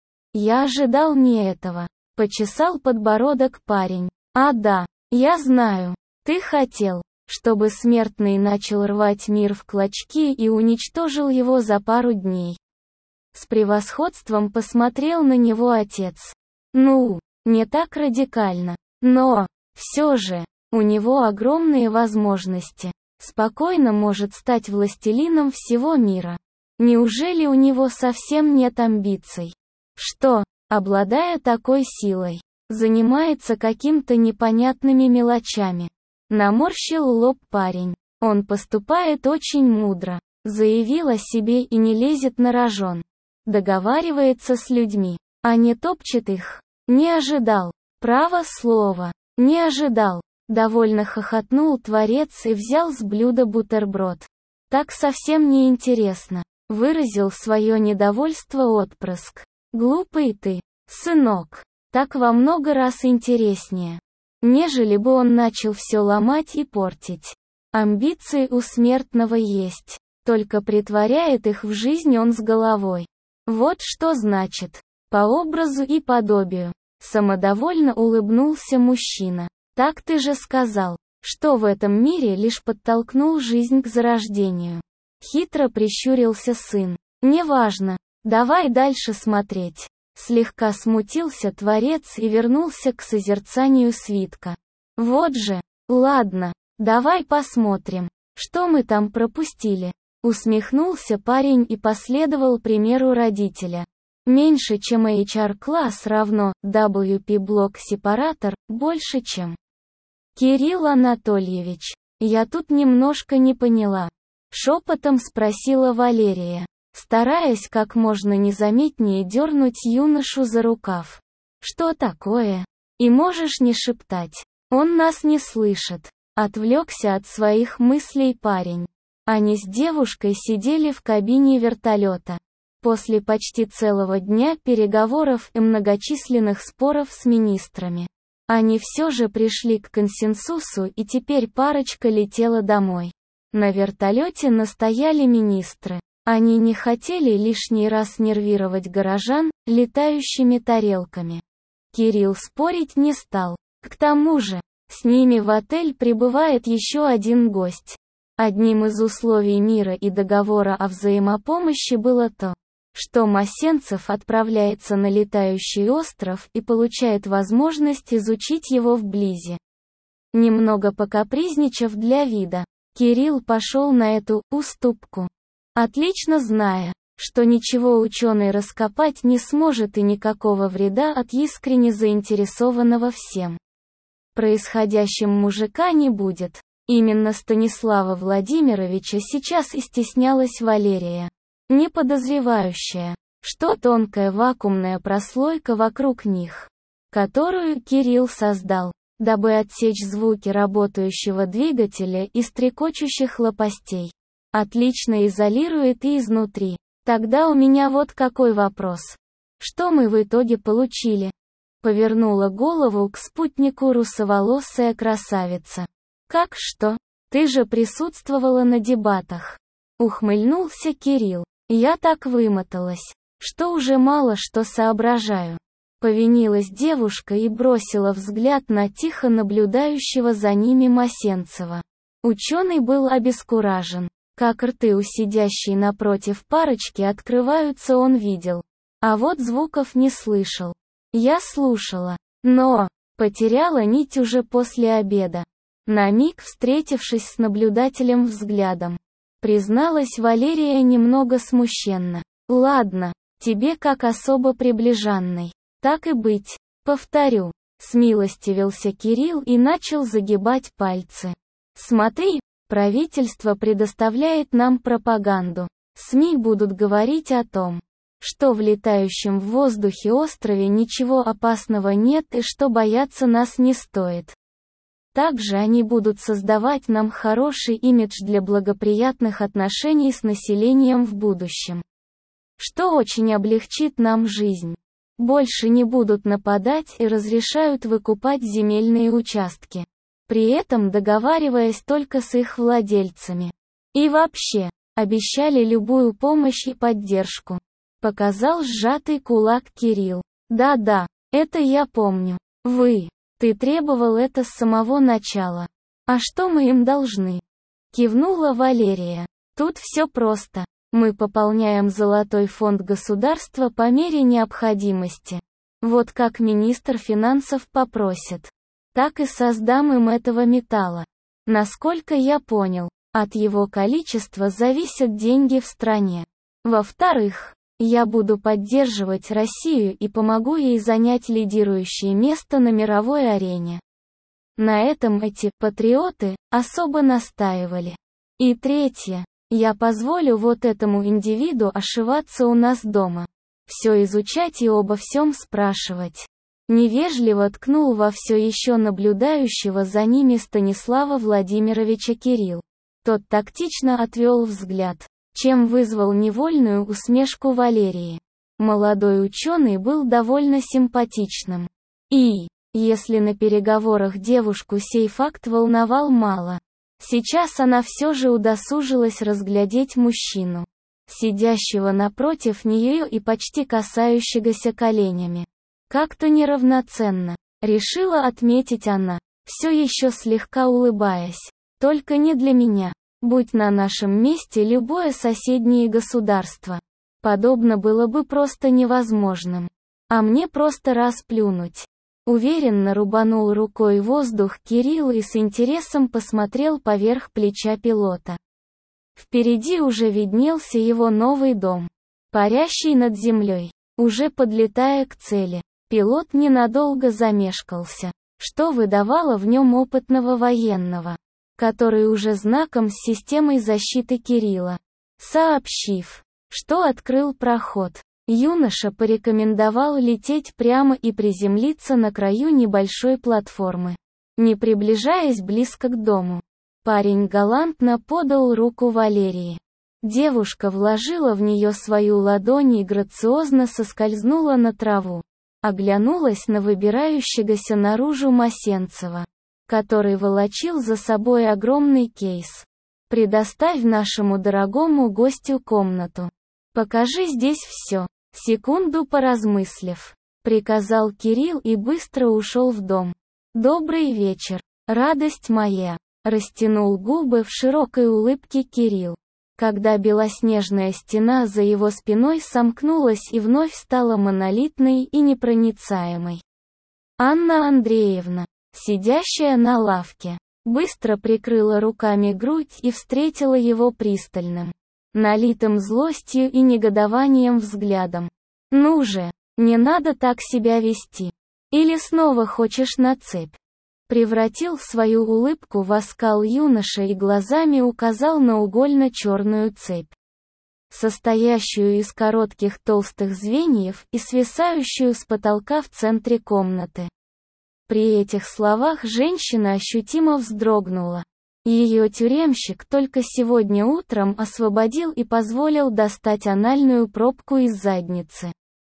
Я ожидал не этого. Почесал подбородок парень. А да, я знаю. Ты хотел, чтобы смертный начал рвать мир в клочки и уничтожил его за пару дней. С превосходством посмотрел на него отец. Ну, не так радикально. Но, все же, у него огромные возможности. Спокойно может стать властелином всего мира. Неужели у него совсем нет амбиций? Что, обладая такой силой, занимается каким-то непонятными мелочами? Наморщил лоб парень. Он поступает очень мудро. Заявил о себе и не лезет на рожон. Договаривается с людьми, а не топчет их. Не ожидал. Право слово. Не ожидал. Довольно хохотнул творец и взял с блюда бутерброд. Так совсем не интересно. Выразил свое недовольство отпрыск. Глупый ты, сынок. Так во много раз интереснее. Нежели бы он начал все ломать и портить. Амбиции у смертного есть. Только притворяет их в жизнь он с головой. Вот что значит. По образу и подобию. Самодовольно улыбнулся мужчина. Так ты же сказал, что в этом мире лишь подтолкнул жизнь к зарождению. Хитро прищурился сын. Неважно. Давай дальше смотреть. Слегка смутился творец и вернулся к созерцанию свитка. Вот же. Ладно. Давай посмотрим, что мы там пропустили. Усмехнулся парень и последовал примеру родителя. Меньше чем эйч ар-класс равно дабл ю пи-блок-сепаратор, больше чем. Кирилл Анатольевич, я тут немножко не поняла. Шепотом спросила Валерия, стараясь как можно незаметнее дернуть юношу за рукав. Что такое? И можешь не шептать. Он нас не слышит. Отвлекся от своих мыслей парень. Они с девушкой сидели в кабине вертолета. После почти целого дня переговоров и многочисленных споров с министрами. Они все же пришли к консенсусу, и теперь парочка летела домой. На вертолете настояли министры. Они не хотели лишний раз нервировать горожан летающими тарелками. Кирилл спорить не стал. К тому же, с ними в отель прибывает еще один гость. Одним из условий мира и договора о взаимопомощи было то, что Масенцев отправляется на летающий остров и получает возможность изучить его вблизи. Немного покапризничав для вида, Кирилл пошел на эту уступку. Отлично зная, что ничего ученый раскопать не сможет и никакого вреда от искренне заинтересованного всем происходящим мужика не будет. Именно Станислава Владимировича сейчас и стеснялась Валерия, не подозревающая, что тонкая вакуумная прослойка вокруг них, которую Кирилл создал, дабы отсечь звуки работающего двигателя и стрекочущих лопастей, отлично изолирует и изнутри. Тогда у меня вот какой вопрос. Что мы в итоге получили? Повернула голову к спутнику русоволосая красавица. Как что? Ты же присутствовала на дебатах. Ухмыльнулся Кирилл. Я так вымоталась, что уже мало что соображаю. Повинилась девушка и бросила взгляд на тихо наблюдающего за ними Масенцева. Ученый был обескуражен. Как рты у сидящей напротив парочки открываются, он видел. А вот звуков не слышал. Я слушала, но потеряла нить уже после обеда. На миг встретившись с наблюдателем взглядом, призналась Валерия немного смущенно. Ладно, тебе как особо приближенной. Так и быть. Повторю. Смилостивился Кирилл и начал загибать пальцы. Смотри, правительство предоставляет нам пропаганду. СМИ будут говорить о том, что в летающем в воздухе острове ничего опасного нет и что бояться нас не стоит. Также они будут создавать нам хороший имидж для благоприятных отношений с населением в будущем, что очень облегчит нам жизнь. Больше не будут нападать и разрешают выкупать земельные участки, при этом договариваясь только с их владельцами. И вообще, обещали любую помощь и поддержку. Показал сжатый кулак Кирилл. Да-да, это я помню. Вы, ты требовал это с самого начала. А что мы им должны? Кивнула Валерия. Тут все просто. Мы пополняем золотой фонд государства по мере необходимости. Вот как министр финансов попросит, так и создам им этого металла. Насколько я понял, от его количества зависят деньги в стране. Во-вторых, я буду поддерживать Россию и помогу ей занять лидирующее место на мировой арене. На этом эти патриоты особо настаивали. И третье. Я позволю вот этому индивиду ошиваться у нас дома. Все изучать и обо всем спрашивать. Невежливо ткнул во все еще наблюдающего за ними Станислава Владимировича Кирилл. Тот тактично отвел взгляд. чем вызвал невольную усмешку Валерии. Молодой ученый был довольно симпатичным. И, если на переговорах девушку сей факт волновал мало, сейчас она все же удосужилась разглядеть мужчину, сидящего напротив нее и почти касающегося коленями. Как-то неравноценно, решила отметить она, все еще слегка улыбаясь. Только не для меня. Будь на нашем месте любое соседнее государство, подобно было бы просто невозможным. А мне просто расплюнуть. Уверенно рубанул рукой воздух Кирилл и с интересом посмотрел поверх плеча пилота. Впереди уже виднелся его новый дом, парящий над землей. Уже подлетая к цели, пилот ненадолго замешкался, что выдавало в нем опытного военного, который уже знаком с системой защиты Кирилла. Сообщив, что открыл проход, юноша порекомендовал лететь прямо и приземлиться на краю небольшой платформы, не приближаясь близко к дому. Парень галантно подал руку Валерии. Девушка вложила в нее свою ладонь и грациозно соскользнула на траву. Оглянулась на выбирающегося наружу Масенцева, который волочил за собой огромный кейс. «Предоставь нашему дорогому гостю комнату. Покажи здесь все», секунду поразмыслив, приказал Кирилл и быстро ушел в дом. «Добрый вечер, радость моя», растянул губы в широкой улыбке Кирилл, когда белоснежная стена за его спиной сомкнулась и вновь стала монолитной и непроницаемой. Анна Андреевна, сидящая на лавке, быстро прикрыла руками грудь и встретила его пристальным, налитым злостью и негодованием взглядом. «Ну же, не надо так себя вести. Или снова хочешь на цепь?» Превратил свою улыбку в оскал юноша и глазами указал на угольно-черную цепь, состоящую из коротких толстых звеньев и свисающую с потолка в центре комнаты. При этих словах женщина ощутимо вздрогнула. Ее тюремщик только сегодня утром освободил и позволил достать анальную пробку из задницы.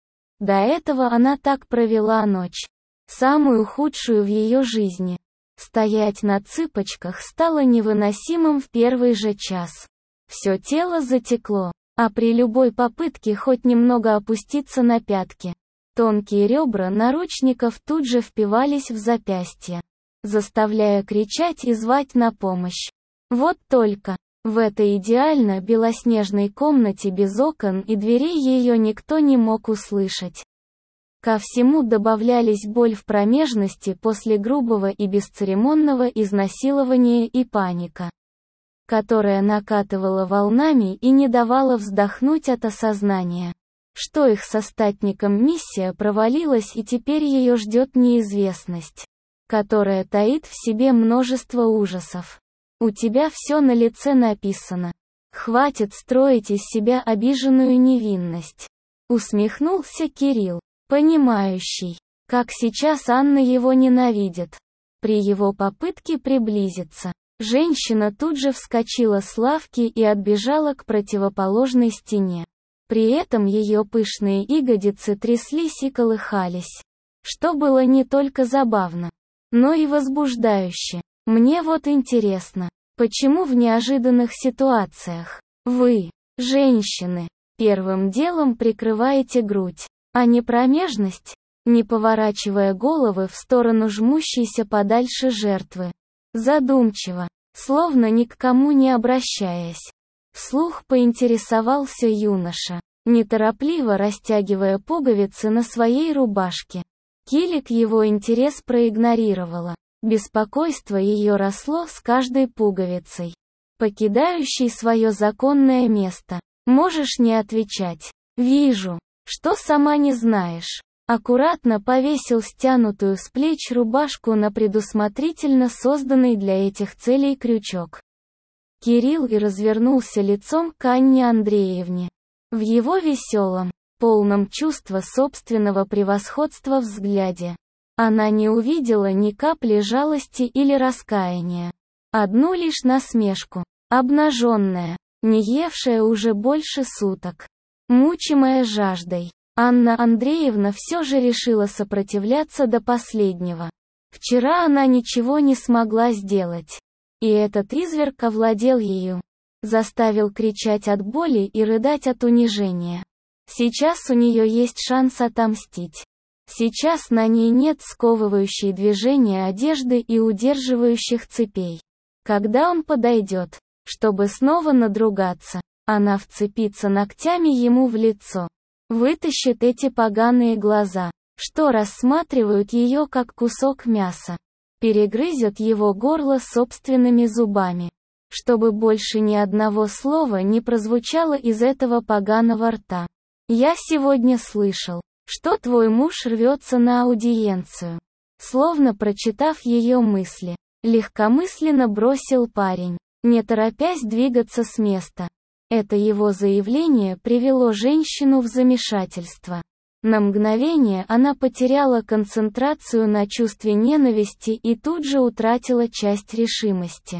До этого она так провела ночь, самую худшую в ее жизни. Стоять на цыпочках стало невыносимым в первый же час. Все тело затекло, а при любой попытке хоть немного опуститься на пятки, тонкие ребра наручников тут же впивались в запястье, заставляя кричать и звать на помощь. Вот только, в этой идеально белоснежной комнате без окон и дверей ее никто не мог услышать. Ко всему добавлялись боль в промежности после грубого и бесцеремонного изнасилования и паника, которая накатывала волнами и не давала вздохнуть от осознания, что их с остатником миссия провалилась и теперь ее ждет неизвестность, которая таит в себе множество ужасов. У тебя все на лице написано. Хватит строить из себя обиженную невинность. Усмехнулся Кирилл, понимающий, как сейчас Анна его ненавидит. При его попытке приблизиться, женщина тут же вскочила с лавки и отбежала к противоположной стене. При этом ее пышные ягодицы тряслись и колыхались, что было не только забавно, но и возбуждающе. Мне вот интересно, почему в неожиданных ситуациях вы, женщины, первым делом прикрываете грудь, а не промежность, не поворачивая головы в сторону жмущейся подальше жертвы? Задумчиво, словно ни к кому не обращаясь, вслух поинтересовался юноша, неторопливо растягивая пуговицы на своей рубашке. Килик его интерес проигнорировала. Беспокойство ее росло с каждой пуговицей, покидающей свое законное место. Можешь не отвечать. Вижу, что сама не знаешь. Аккуратно повесил стянутую с плеч рубашку на предусмотрительно созданный для этих целей крючок. Кирилл и развернулся лицом к Анне Андреевне. В его веселом, полном чувства собственного превосходства взгляде она не увидела ни капли жалости или раскаяния. Одну лишь насмешку. Обнаженная, не евшая уже больше суток. Мучимая жаждой, Анна Андреевна все же решила сопротивляться до последнего. Вчера она ничего не смогла сделать. И этот изверг овладел ею. Заставил кричать от боли и рыдать от унижения. Сейчас у нее есть шанс отомстить. Сейчас на ней нет сковывающей движения одежды и удерживающих цепей. Когда он подойдет, чтобы снова надругаться, она вцепится ногтями ему в лицо. Вытащит эти поганые глаза, что рассматривают ее как кусок мяса. Перегрызет его горло собственными зубами. Чтобы больше ни одного слова не прозвучало из этого поганого рта. «Я сегодня слышал, что твой муж рвется на аудиенцию». Словно прочитав ее мысли, легкомысленно бросил парень, не торопясь двигаться с места. Это его заявление привело женщину в замешательство. На мгновение она потеряла концентрацию на чувстве ненависти и тут же утратила часть решимости.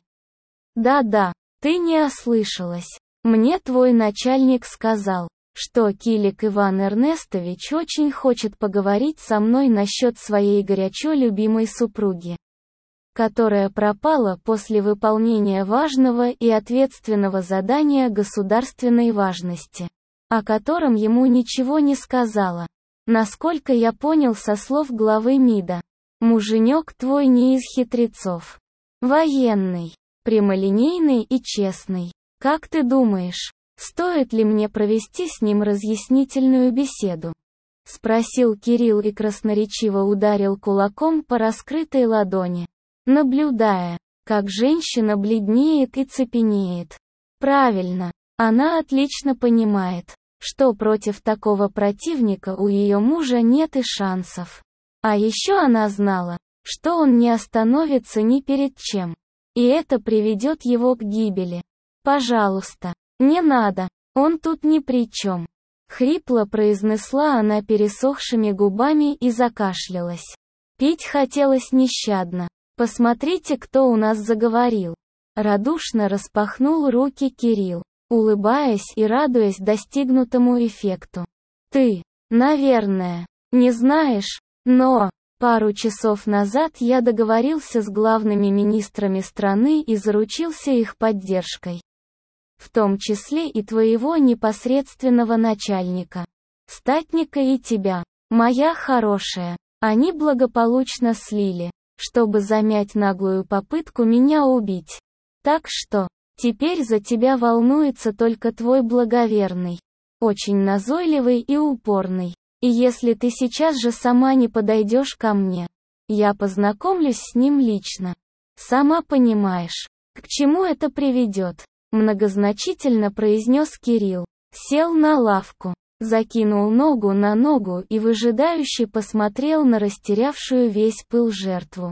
«Да-да, ты не ослышалась. Мне твой начальник сказал, что Килик Иван Эрнестович очень хочет поговорить со мной насчет своей горячо любимой супруги, которая пропала после выполнения важного и ответственного задания государственной важности, о котором ему ничего не сказала. Насколько я понял со слов главы МИДа, муженек твой не из хитрецов. Военный, прямолинейный и честный. Как ты думаешь, стоит ли мне провести с ним разъяснительную беседу?» Спросил Кирилл и красноречиво ударил кулаком по раскрытой ладони, наблюдая, как женщина бледнеет и цепенеет. Правильно, она отлично понимает, что против такого противника у ее мужа нет и шансов. А еще она знала, что он не остановится ни перед чем. И это приведет его к гибели. «Пожалуйста, не надо, он тут ни при чем». Хрипло произнесла она пересохшими губами и закашлялась. Пить хотелось нещадно. «Посмотрите, кто у нас заговорил». Радушно распахнул руки Кирилл, улыбаясь и радуясь достигнутому эффекту. «Ты, наверное, не знаешь, но пару часов назад я договорился с главными министрами страны и заручился их поддержкой. В том числе и твоего непосредственного начальника, статника и тебя, моя хорошая. Они благополучно слили, чтобы замять наглую попытку меня убить. Так что, теперь за тебя волнуется только твой благоверный, очень назойливый и упорный. И если ты сейчас же сама не подойдешь ко мне, я познакомлюсь с ним лично. Сама понимаешь, к чему это приведет», — многозначительно произнес Кирилл. Сел на лавку, закинул ногу на ногу и выжидающе посмотрел на растерявшую весь пыл жертву.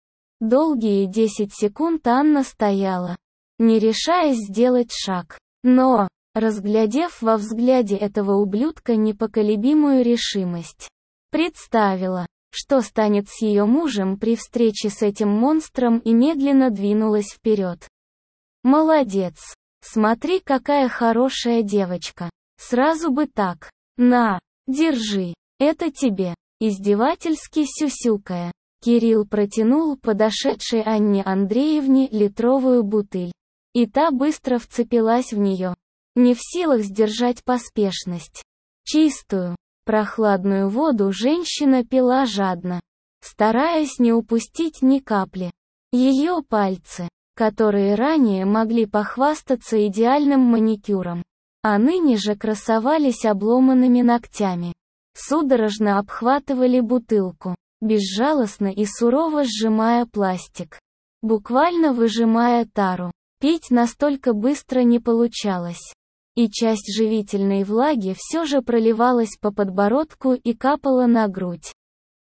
Долгие десять секунд Анна стояла, не решаясь сделать шаг. Но, разглядев во взгляде этого ублюдка непоколебимую решимость, представила, что станет с ее мужем при встрече с этим монстром, и медленно двинулась вперед. «Молодец! Смотри, какая хорошая девочка! Сразу бы так! На, держи, это тебе!» Издевательски сюсюкая, Кирилл протянул подошедшей Анне Андреевне литровую бутыль, и та быстро вцепилась в нее, не в силах сдержать поспешность. Чистую, прохладную воду женщина пила жадно, стараясь не упустить ни капли. Ее пальцы, которые ранее могли похвастаться идеальным маникюром, а ныне же красовались обломанными ногтями, судорожно обхватывали бутылку, безжалостно и сурово сжимая пластик, буквально выжимая тару. Пить настолько быстро не получалось, и часть живительной влаги все же проливалась по подбородку и капала на грудь.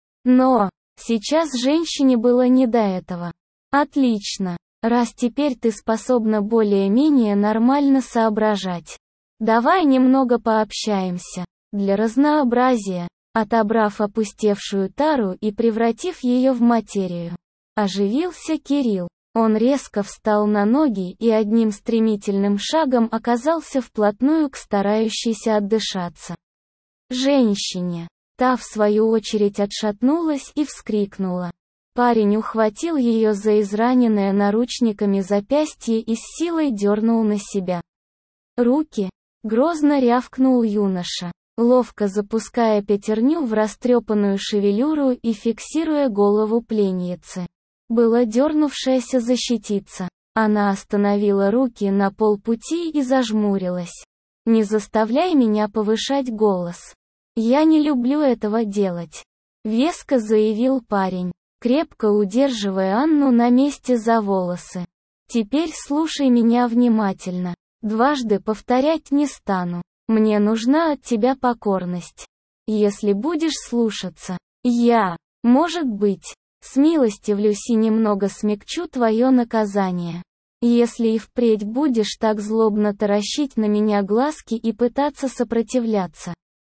Но сейчас женщине было не до этого. «Отлично, раз теперь ты способна более-менее нормально соображать. Давай немного пообщаемся, для разнообразия», отобрав опустевшую тару и превратив ее в материю. Оживился Кирилл. Он резко встал на ноги и одним стремительным шагом оказался вплотную к старающейся отдышаться женщине. Та в свою очередь отшатнулась и вскрикнула. Парень ухватил ее за израненное наручниками запястье и с силой дернул на себя. Руки. Грозно рявкнул юноша, ловко запуская пятерню в растрепанную шевелюру и фиксируя голову пленницы. Была дернувшаяся защититься. Она остановила руки на полпути и зажмурилась. «Не заставляй меня повышать голос. Я не люблю этого делать», — веско заявил парень, крепко удерживая Анну на месте за волосы. «Теперь слушай меня внимательно. Дважды повторять не стану. Мне нужна от тебя покорность. Если будешь слушаться, я, может быть, смилостивлюсь и немного смягчу твое наказание. Если и впредь будешь так злобно таращить на меня глазки и пытаться сопротивляться,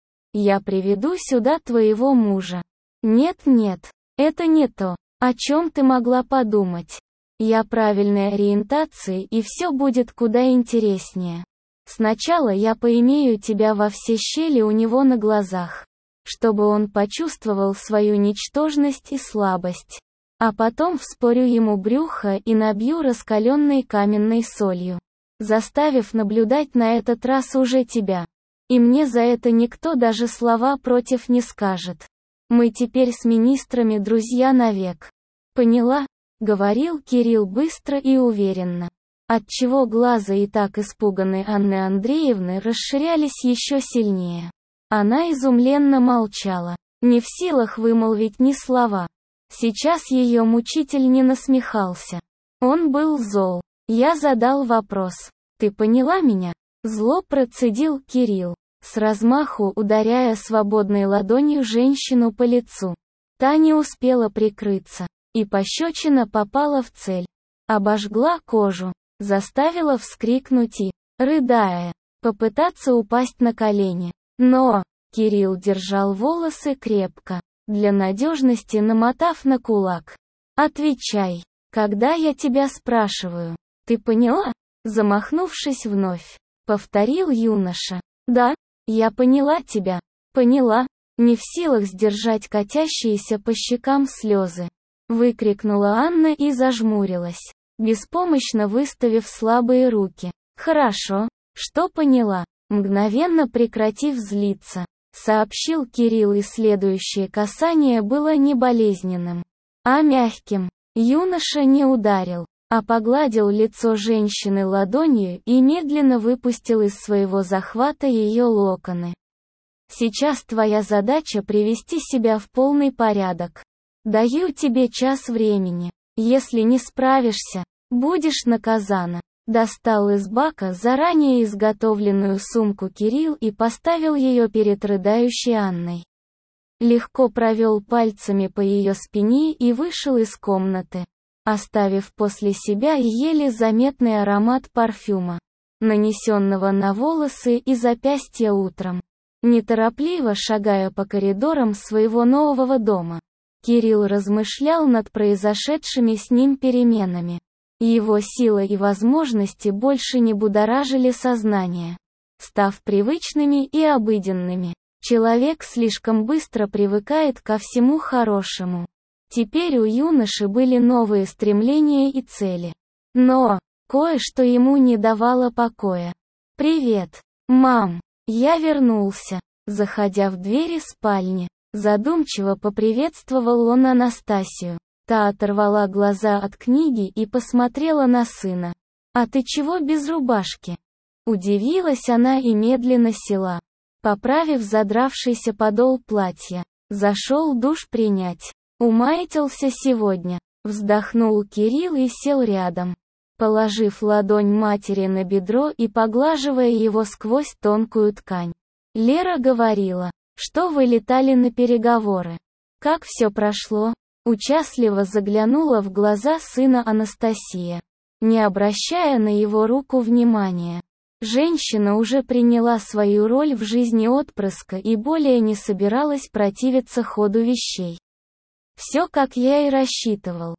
я приведу сюда твоего мужа». «Нет-нет, это не то, о чем ты могла подумать. Я правильной ориентации, и все будет куда интереснее. Сначала я поимею тебя во все щели у него на глазах, чтобы он почувствовал свою ничтожность и слабость. А потом вспорю ему брюхо и набью раскаленной каменной солью, заставив наблюдать на этот раз уже тебя. И мне за это никто даже слова против не скажет. Мы теперь с министрами друзья навек. Поняла?» — говорил Кирилл быстро и уверенно, отчего глаза и так испуганной Анны Андреевны расширялись еще сильнее. Она изумленно молчала, не в силах вымолвить ни слова. Сейчас ее мучитель не насмехался. Он был зол. «Я задал вопрос. Ты поняла меня?» Зло процедил Кирилл, с размаху ударяя свободной ладонью женщину по лицу. Та не успела прикрыться, и пощечина попала в цель. Обожгла кожу, заставила вскрикнуть и, рыдая, попытаться упасть на колени. Но Кирилл держал волосы крепко, для надежности намотав на кулак. «Отвечай, когда я тебя спрашиваю. Ты поняла?» Замахнувшись вновь, повторил юноша. «Да, я поняла тебя. Поняла», не в силах сдержать катящиеся по щекам слезы. Выкрикнула Анна и зажмурилась, беспомощно выставив слабые руки. «Хорошо, что поняла», мгновенно прекратив злиться, сообщил Кирилл, и следующее касание было не болезненным, а мягким. Юноша не ударил, а погладил лицо женщины ладонью и медленно выпустил из своего захвата ее локоны. «Сейчас твоя задача привести себя в полный порядок. Даю тебе час времени. Если не справишься, будешь наказана». Достал из бака заранее изготовленную сумку Кирилл и поставил ее перед рыдающей Анной. Легко провел пальцами по ее спине и вышел из комнаты, оставив после себя еле заметный аромат парфюма, нанесенного на волосы и запястья утром. Неторопливо шагая по коридорам своего нового дома, Кирилл размышлял над произошедшими с ним переменами. Его сила и возможности больше не будоражили сознание, став привычными и обыденными. Человек слишком быстро привыкает ко всему хорошему. Теперь у юноши были новые стремления и цели. Но кое-что ему не давало покоя. «Привет, мам, я вернулся», заходя в двери спальни. Задумчиво поприветствовал он Анастасию. Та оторвала глаза от книги и посмотрела на сына. «А ты чего без рубашки?» Удивилась она и медленно села, поправив задравшийся подол платья. «Зашел душ принять. Умаятился сегодня», вздохнул Кирилл и сел рядом, положив ладонь матери на бедро и поглаживая его сквозь тонкую ткань. «Лера говорила, что вы летали на переговоры. Как все прошло?» Участливо заглянула в глаза сына Анастасия, не обращая на его руку внимания. Женщина уже приняла свою роль в жизни отпрыска и более не собиралась противиться ходу вещей. «Все, как я и рассчитывал.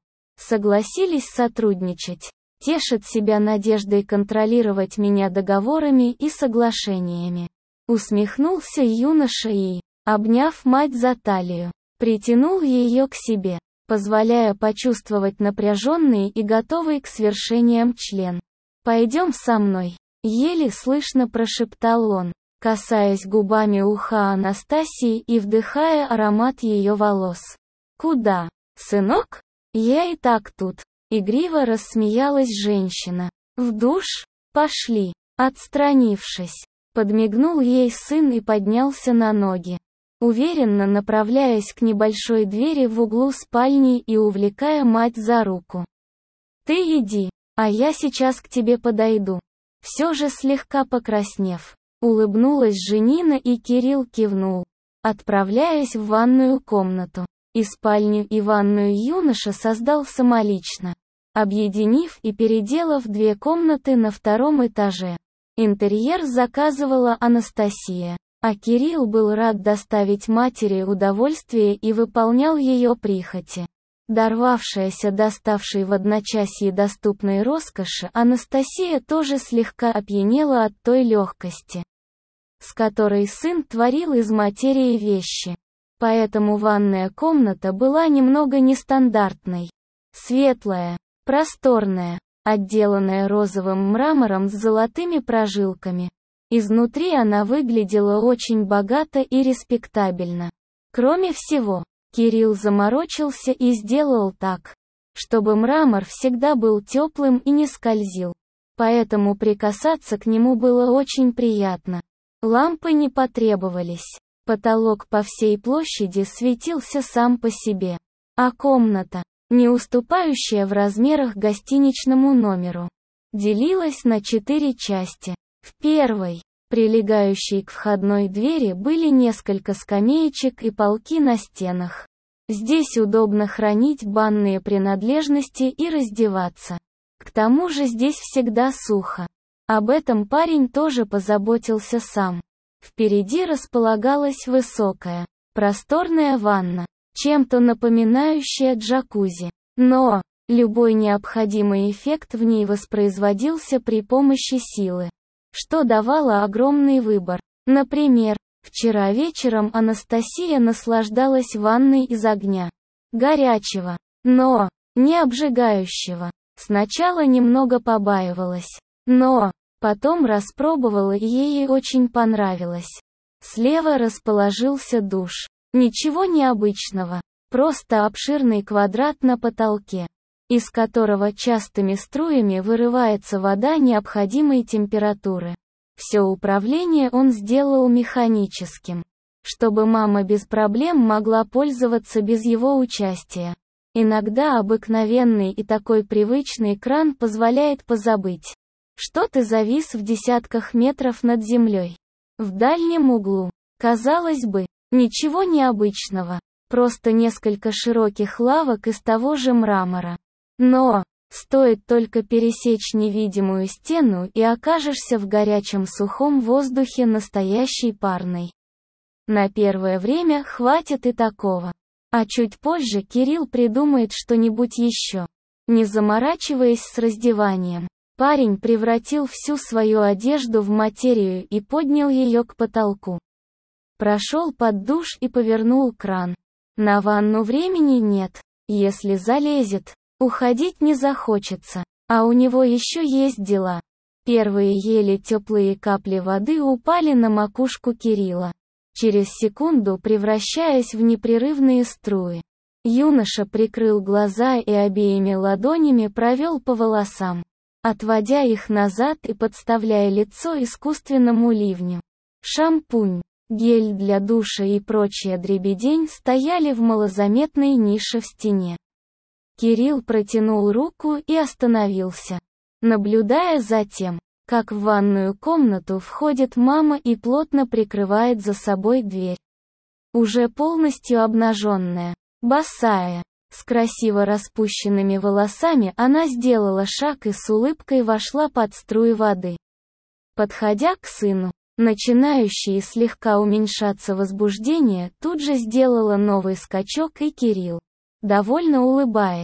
согласились сотрудничать. Тешит себя надеждой контролировать меня договорами и соглашениями. Усмехнулся юноша и, обняв мать за талию, притянул ее к себе, позволяя почувствовать напряженный и готовый к свершениям член. «Пойдем со мной», — еле слышно прошептал он, касаясь губами уха Анастасии и вдыхая аромат ее волос. «Куда, сынок? Я и так тут», — игриво рассмеялась женщина. «В душ? Пошли». Отстранившись, подмигнул ей сын и поднялся на ноги, уверенно направляясь к небольшой двери в углу спальни и увлекая мать за руку. «Ты иди, а я сейчас к тебе подойду». Все же слегка покраснев, улыбнулась Женина и Кирилл кивнул, отправляясь в ванную комнату. И спальню и ванную юноша создал самолично, объединив и переделав две комнаты на втором этаже. Интерьер заказывала Анастасия, а Кирилл был рад доставить матери удовольствие и выполнял ее прихоти. Дорвавшаяся до ставшей в одночасье доступной роскоши, Анастасия тоже слегка опьянела от той легкости, с которой сын творил из материи вещи. Поэтому ванная комната была немного нестандартной. Светлая, просторная, отделанная розовым мрамором с золотыми прожилками. Изнутри она выглядела очень богато и респектабельно. Кроме всего, Кирилл заморочился и сделал так, чтобы мрамор всегда был теплым и не скользил. Поэтому прикасаться к нему было очень приятно. Лампы не потребовались. Потолок по всей площади светился сам по себе. А комната, не уступающая в размерах гостиничному номеру, делилась на четыре части. В первой, прилегающей к входной двери, были несколько скамеечек и полки на стенах. Здесь удобно хранить банные принадлежности и раздеваться. К тому же здесь всегда сухо. Об этом парень тоже позаботился сам. Впереди располагалась высокая, просторная ванна, чем-то напоминающая джакузи. Но любой необходимый эффект в ней воспроизводился при помощи силы, что давало огромный выбор. Например, вчера вечером Анастасия наслаждалась ванной из огня. Горячего, но не обжигающего. Сначала немного побаивалась, но потом распробовала и ей очень понравилось. Слева расположился душ. Ничего необычного, просто обширный квадрат на потолке, из которого частыми струями вырывается вода необходимой температуры. Все управление он сделал механическим, чтобы мама без проблем могла пользоваться без его участия. Иногда обыкновенный и такой привычный кран позволяет позабыть, что ты завис в десятках метров над землей. В дальнем углу, казалось бы, ничего необычного, просто несколько широких лавок из того же мрамора. Но стоит только пересечь невидимую стену и окажешься в горячем сухом воздухе настоящей парной. На первое время хватит и такого. А чуть позже Кирилл придумает что-нибудь еще. Не заморачиваясь с раздеванием, парень превратил всю свою одежду в материю и поднял ее к потолку. Прошел под душ и повернул кран. На ванну времени нет. Если залезет, уходить не захочется. А у него еще есть дела. Первые еле теплые капли воды упали на макушку Кирилла, через секунду превращаясь в непрерывные струи. Юноша прикрыл глаза и обеими ладонями провел по волосам, отводя их назад и подставляя лицо искусственному ливню. Шампунь, гель для душа и прочая дребедень стояли в малозаметной нише в стене. Кирилл протянул руку и остановился, наблюдая за тем, как в ванную комнату входит мама и плотно прикрывает за собой дверь. Уже полностью обнаженная, босая, с красиво распущенными волосами, она сделала шаг и с улыбкой вошла под струи воды. Подходя к сыну, начинающее слегка уменьшаться возбуждение тут же сделало новый скачок, и Кирилл, довольно улыбаясь,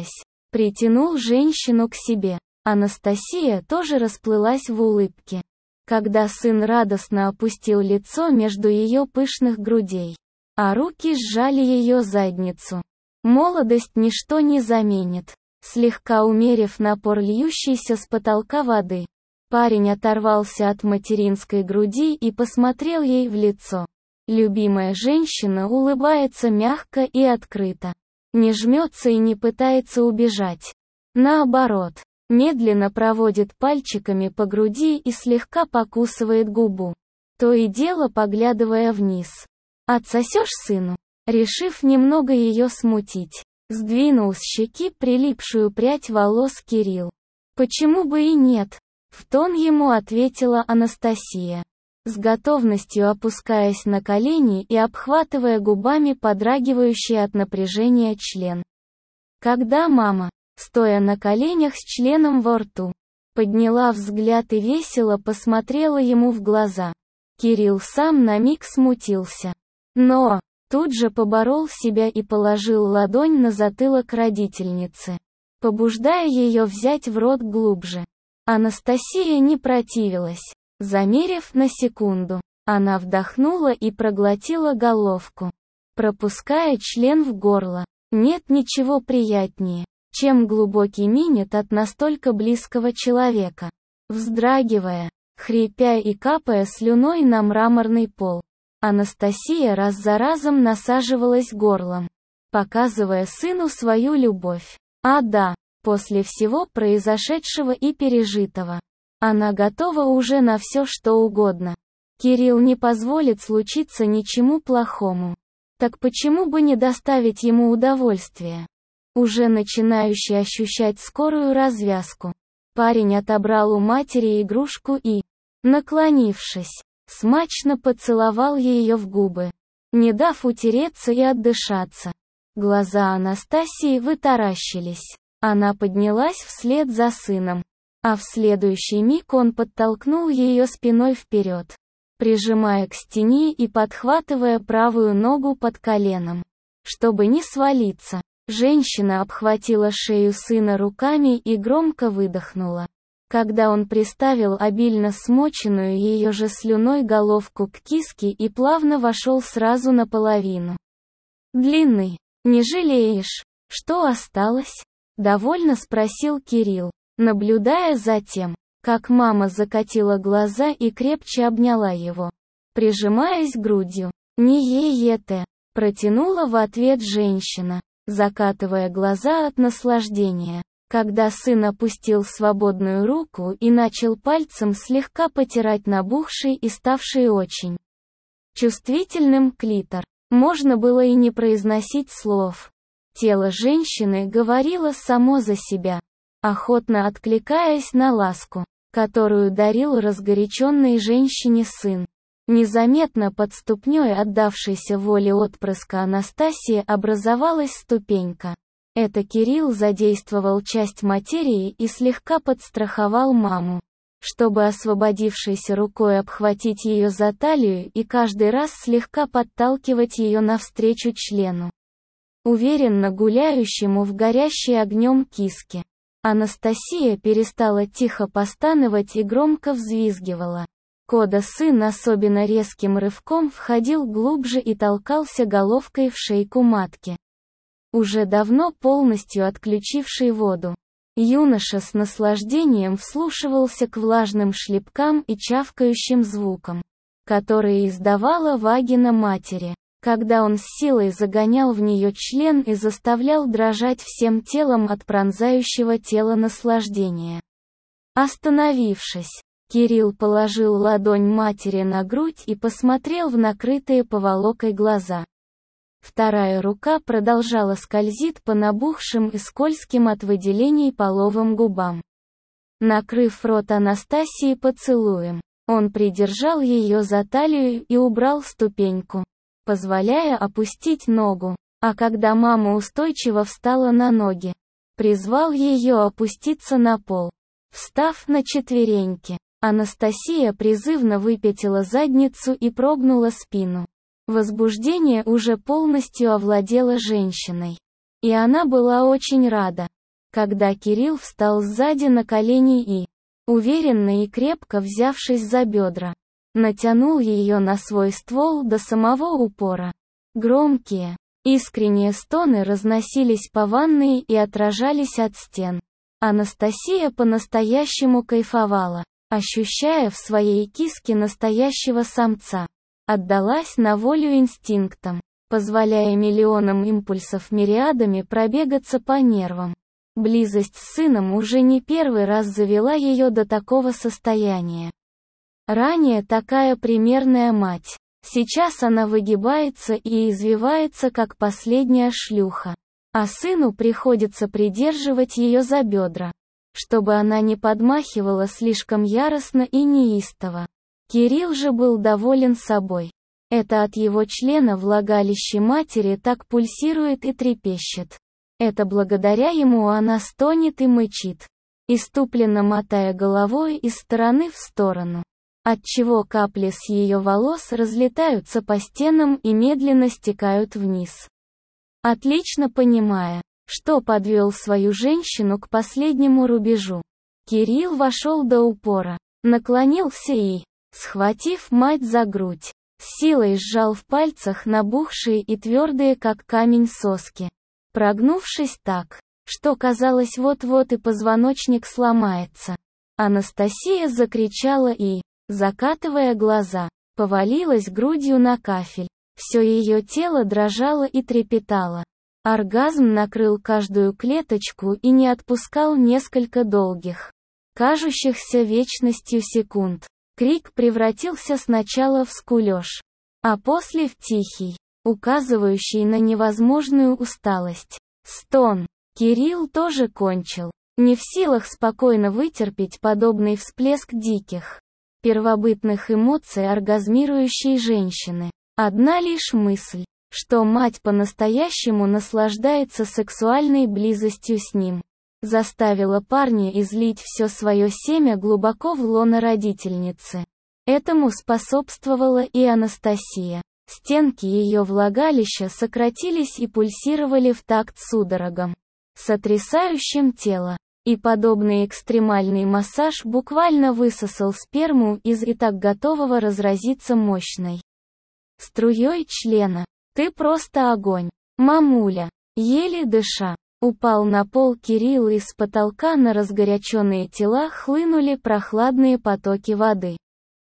Притянул женщину к себе. Анастасия тоже расплылась в улыбке, когда сын радостно опустил лицо между ее пышных грудей, а руки сжали ее задницу. Молодость ничто не заменит. Слегка умерив напор льющейся с потолка воды, парень оторвался от материнской груди и посмотрел ей в лицо. Любимая женщина улыбается мягко и открыто. Не жмется и не пытается убежать. Наоборот, медленно проводит пальчиками по груди и слегка покусывает губу, то и дело поглядывая вниз. «Отсосешь сыну?» Решив немного ее смутить, сдвинул с щеки прилипшую прядь волос Кирилл. «Почему бы и нет?» В тон ему ответила Анастасия, с готовностью опускаясь на колени и обхватывая губами подрагивающий от напряжения член. Когда мама, стоя на коленях с членом во рту, подняла взгляд и весело посмотрела ему в глаза, Кирилл сам на миг смутился. Но тут же поборол себя и положил ладонь на затылок родительницы, побуждая ее взять в рот глубже. Анастасия не противилась. Замерев на секунду, она вдохнула и проглотила головку, пропуская член в горло. Нет ничего приятнее, чем глубокий минет от настолько близкого человека. Вздрагивая, хрипя и капая слюной на мраморный пол, Анастасия раз за разом насаживалась горлом, показывая сыну свою любовь. А да, после всего произошедшего и пережитого, она готова уже на все что угодно. Кирилл не позволит случиться ничему плохому. Так почему бы не доставить ему удовольствие? Уже начинающий ощущать скорую развязку, парень отобрал у матери игрушку и, наклонившись, смачно поцеловал ее в губы, не дав утереться и отдышаться. Глаза Анастасии вытаращились. Она поднялась вслед за сыном, а в следующий миг он подтолкнул ее спиной вперед, прижимая к стене и подхватывая правую ногу под коленом. Чтобы не свалиться, женщина обхватила шею сына руками и громко выдохнула, когда он приставил обильно смоченную ее же слюной головку к киске и плавно вошел сразу наполовину. «Длинный, не жалеешь, что осталось?» — довольно спросил Кирилл, наблюдая за тем, как мама закатила глаза и крепче обняла его, прижимаясь грудью. «Не е-е-те», — протянула в ответ женщина, закатывая глаза от наслаждения, когда сын опустил свободную руку и начал пальцем слегка потирать набухший и ставший очень чувствительным клитор. Можно было и не произносить слов. Тело женщины говорило само за себя, охотно откликаясь на ласку, которую дарил разгоряченной женщине сын. Незаметно под ступней отдавшейся воле отпрыска Анастасии образовалась ступенька. Это Кирилл задействовал часть материи и слегка подстраховал маму, чтобы освободившейся рукой обхватить ее за талию и каждый раз слегка подталкивать ее навстречу члену, уверенно гуляющему в горящей огнем киске. Анастасия перестала тихо постановать и громко взвизгивала. Кода сын особенно резким рывком входил глубже и толкался головкой в шейку матки, уже давно полностью отключившей воду. Юноша с наслаждением вслушивался к влажным шлепкам и чавкающим звукам, которые издавала вагина матери, когда он с силой загонял в нее член и заставлял дрожать всем телом от пронзающего тела наслаждения. Остановившись, Кирилл положил ладонь матери на грудь и посмотрел в накрытые поволокой глаза. Вторая рука продолжала скользить по набухшим и скользким от выделений половым губам. Накрыв рот Анастасии поцелуем, он придержал ее за талию и убрал ступеньку, позволяя опустить ногу, а когда мама устойчиво встала на ноги, призвал ее опуститься на пол. Встав на четвереньки, Анастасия призывно выпятила задницу и прогнула спину. Возбуждение уже полностью овладело женщиной, и она была очень рада. когда Кирилл встал сзади на колени и, уверенно и крепко взявшись за бедра, натянул ее на свой ствол до самого упора. Громкие, искренние стоны разносились по ванной и отражались от стен. Анастасия по-настоящему кайфовала, ощущая в своей киске настоящего самца. Отдалась на волю инстинктам, позволяя миллионам импульсов мириадами пробегаться по нервам. Близость с сыном уже не первый раз завела ее до такого состояния. Ранее такая примерная мать. Сейчас она выгибается и извивается, как последняя шлюха. А сыну приходится придерживать ее за бедра, чтобы она не подмахивала слишком яростно и неистово. Кирилл же был доволен собой. Это от его члена влагалище матери так пульсирует и трепещет. Это благодаря ему она стонет и мычит, иступленно мотая головой из стороны в сторону, отчего капли с ее волос разлетаются по стенам и медленно стекают вниз. Отлично понимая, что подвел свою женщину к последнему рубежу, Кирилл вошел до упора, наклонился и, схватив мать за грудь, с силой сжал в пальцах набухшие и твердые как камень соски, прогнувшись так, что казалось вот-вот и позвоночник сломается. Анастасия закричала и, закатывая глаза, повалилась грудью на кафель. Все ее тело дрожало и трепетало. Оргазм накрыл каждую клеточку и не отпускал несколько долгих, кажущихся вечностью секунд. Крик превратился сначала в скулёж, а после в тихий, указывающий на невозможную усталость, стон. Кирилл тоже кончил, не в силах спокойно вытерпеть подобный всплеск диких, первобытных эмоций оргазмирующей женщины. Одна лишь мысль, что мать по-настоящему наслаждается сексуальной близостью с ним, заставила парня излить все свое семя глубоко в лоно родительницы. Этому способствовала и Анастасия. Стенки ее влагалища сократились и пульсировали в такт судорогам, сотрясающим тело. И подобный экстремальный массаж буквально высосал сперму из и так готового разразиться мощной струей члена. «Ты просто огонь, мамуля!» Еле дыша, упал на пол Кирилл, и с потолка на разгоряченные тела хлынули прохладные потоки воды,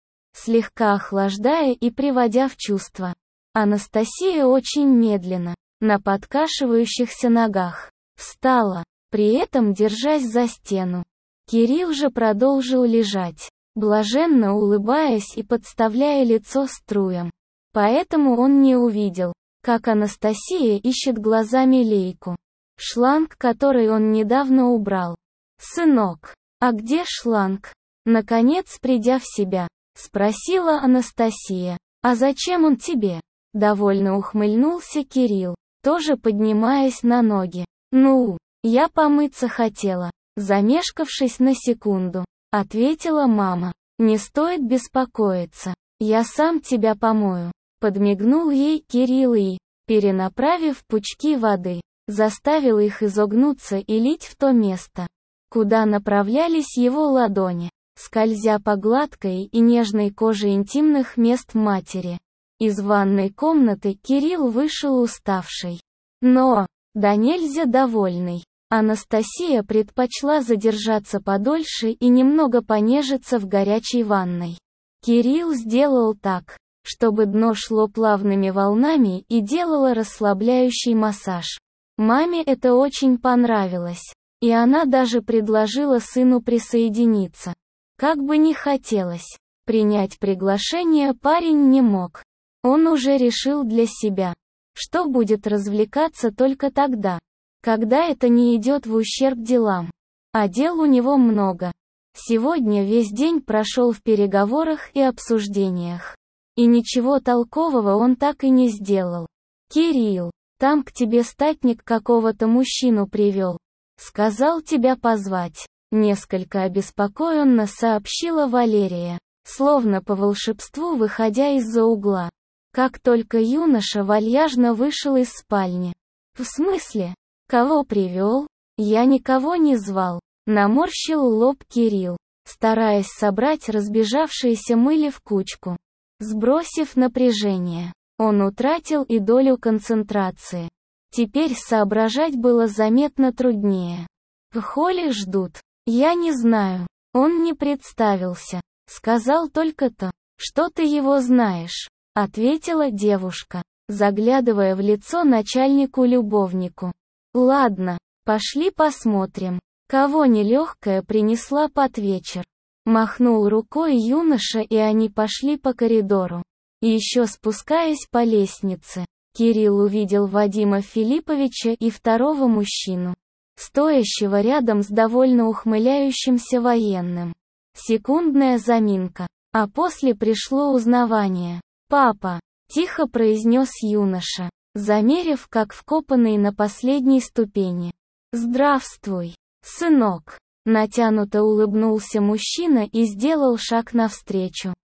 слегка охлаждая и приводя в чувство. Анастасия очень медленно, на подкашивающихся ногах, встала, при этом держась за стену. Кирилл же продолжил лежать, блаженно улыбаясь и подставляя лицо струям. Поэтому он не увидел, как Анастасия ищет глазами лейку, шланг, который он недавно убрал. «Сынок, а где шланг?» Наконец, придя в себя, спросила Анастасия. «А зачем он тебе?» Довольно ухмыльнулся Кирилл, тоже поднимаясь на ноги. «Ну, я помыться хотела», замешкавшись на секунду, ответила мама. «Не стоит беспокоиться, я сам тебя помою». Подмигнул ей Кирилл и, перенаправив пучки воды, заставил их изогнуться и лить в то место, куда направлялись его ладони, скользя по гладкой и нежной коже интимных мест матери. Из ванной комнаты Кирилл вышел уставший, но, да нельзя довольный. Анастасия предпочла задержаться подольше и немного понежиться в горячей ванной. Кирилл сделал так, чтобы дно шло плавными волнами и делало расслабляющий массаж. Маме это очень понравилось, и она даже предложила сыну присоединиться. Как бы ни хотелось, принять приглашение парень не мог. Он уже решил для себя, что будет развлекаться только тогда, когда это не идет в ущерб делам. А дел у него много. Сегодня весь день прошел в переговорах и обсуждениях. И ничего толкового он так и не сделал. «Кирилл, там к тебе статник какого-то мужчину привел. Сказал тебя позвать», несколько обеспокоенно сообщила Валерия, словно по волшебству выходя из-за угла. Как только юноша вальяжно вышел из спальни. «В смысле? Кого привел?» Я никого не звал. Наморщил лоб Кирилл, стараясь собрать разбежавшиеся мысли в кучку. Сбросив напряжение, он утратил и долю концентрации. Теперь соображать было заметно труднее. В холле ждут. Я не знаю. Он не представился. Сказал только то, что ты его знаешь, ответила девушка, заглядывая в лицо начальнику-любовнику. Ладно, пошли посмотрим, кого нелегкая принесла под вечер. Махнул рукой юноша, и они пошли по коридору. Еще спускаясь по лестнице, Кирилл увидел Вадима Филипповича и второго мужчину, стоящего рядом с довольно ухмыляющимся военным. Секундная заминка, а после пришло узнавание. «Папа», — тихо произнес юноша, замерев как вкопанный на последней ступени. «Здравствуй, сынок», — натянуто улыбнулся мужчина и сделал шаг навстречу.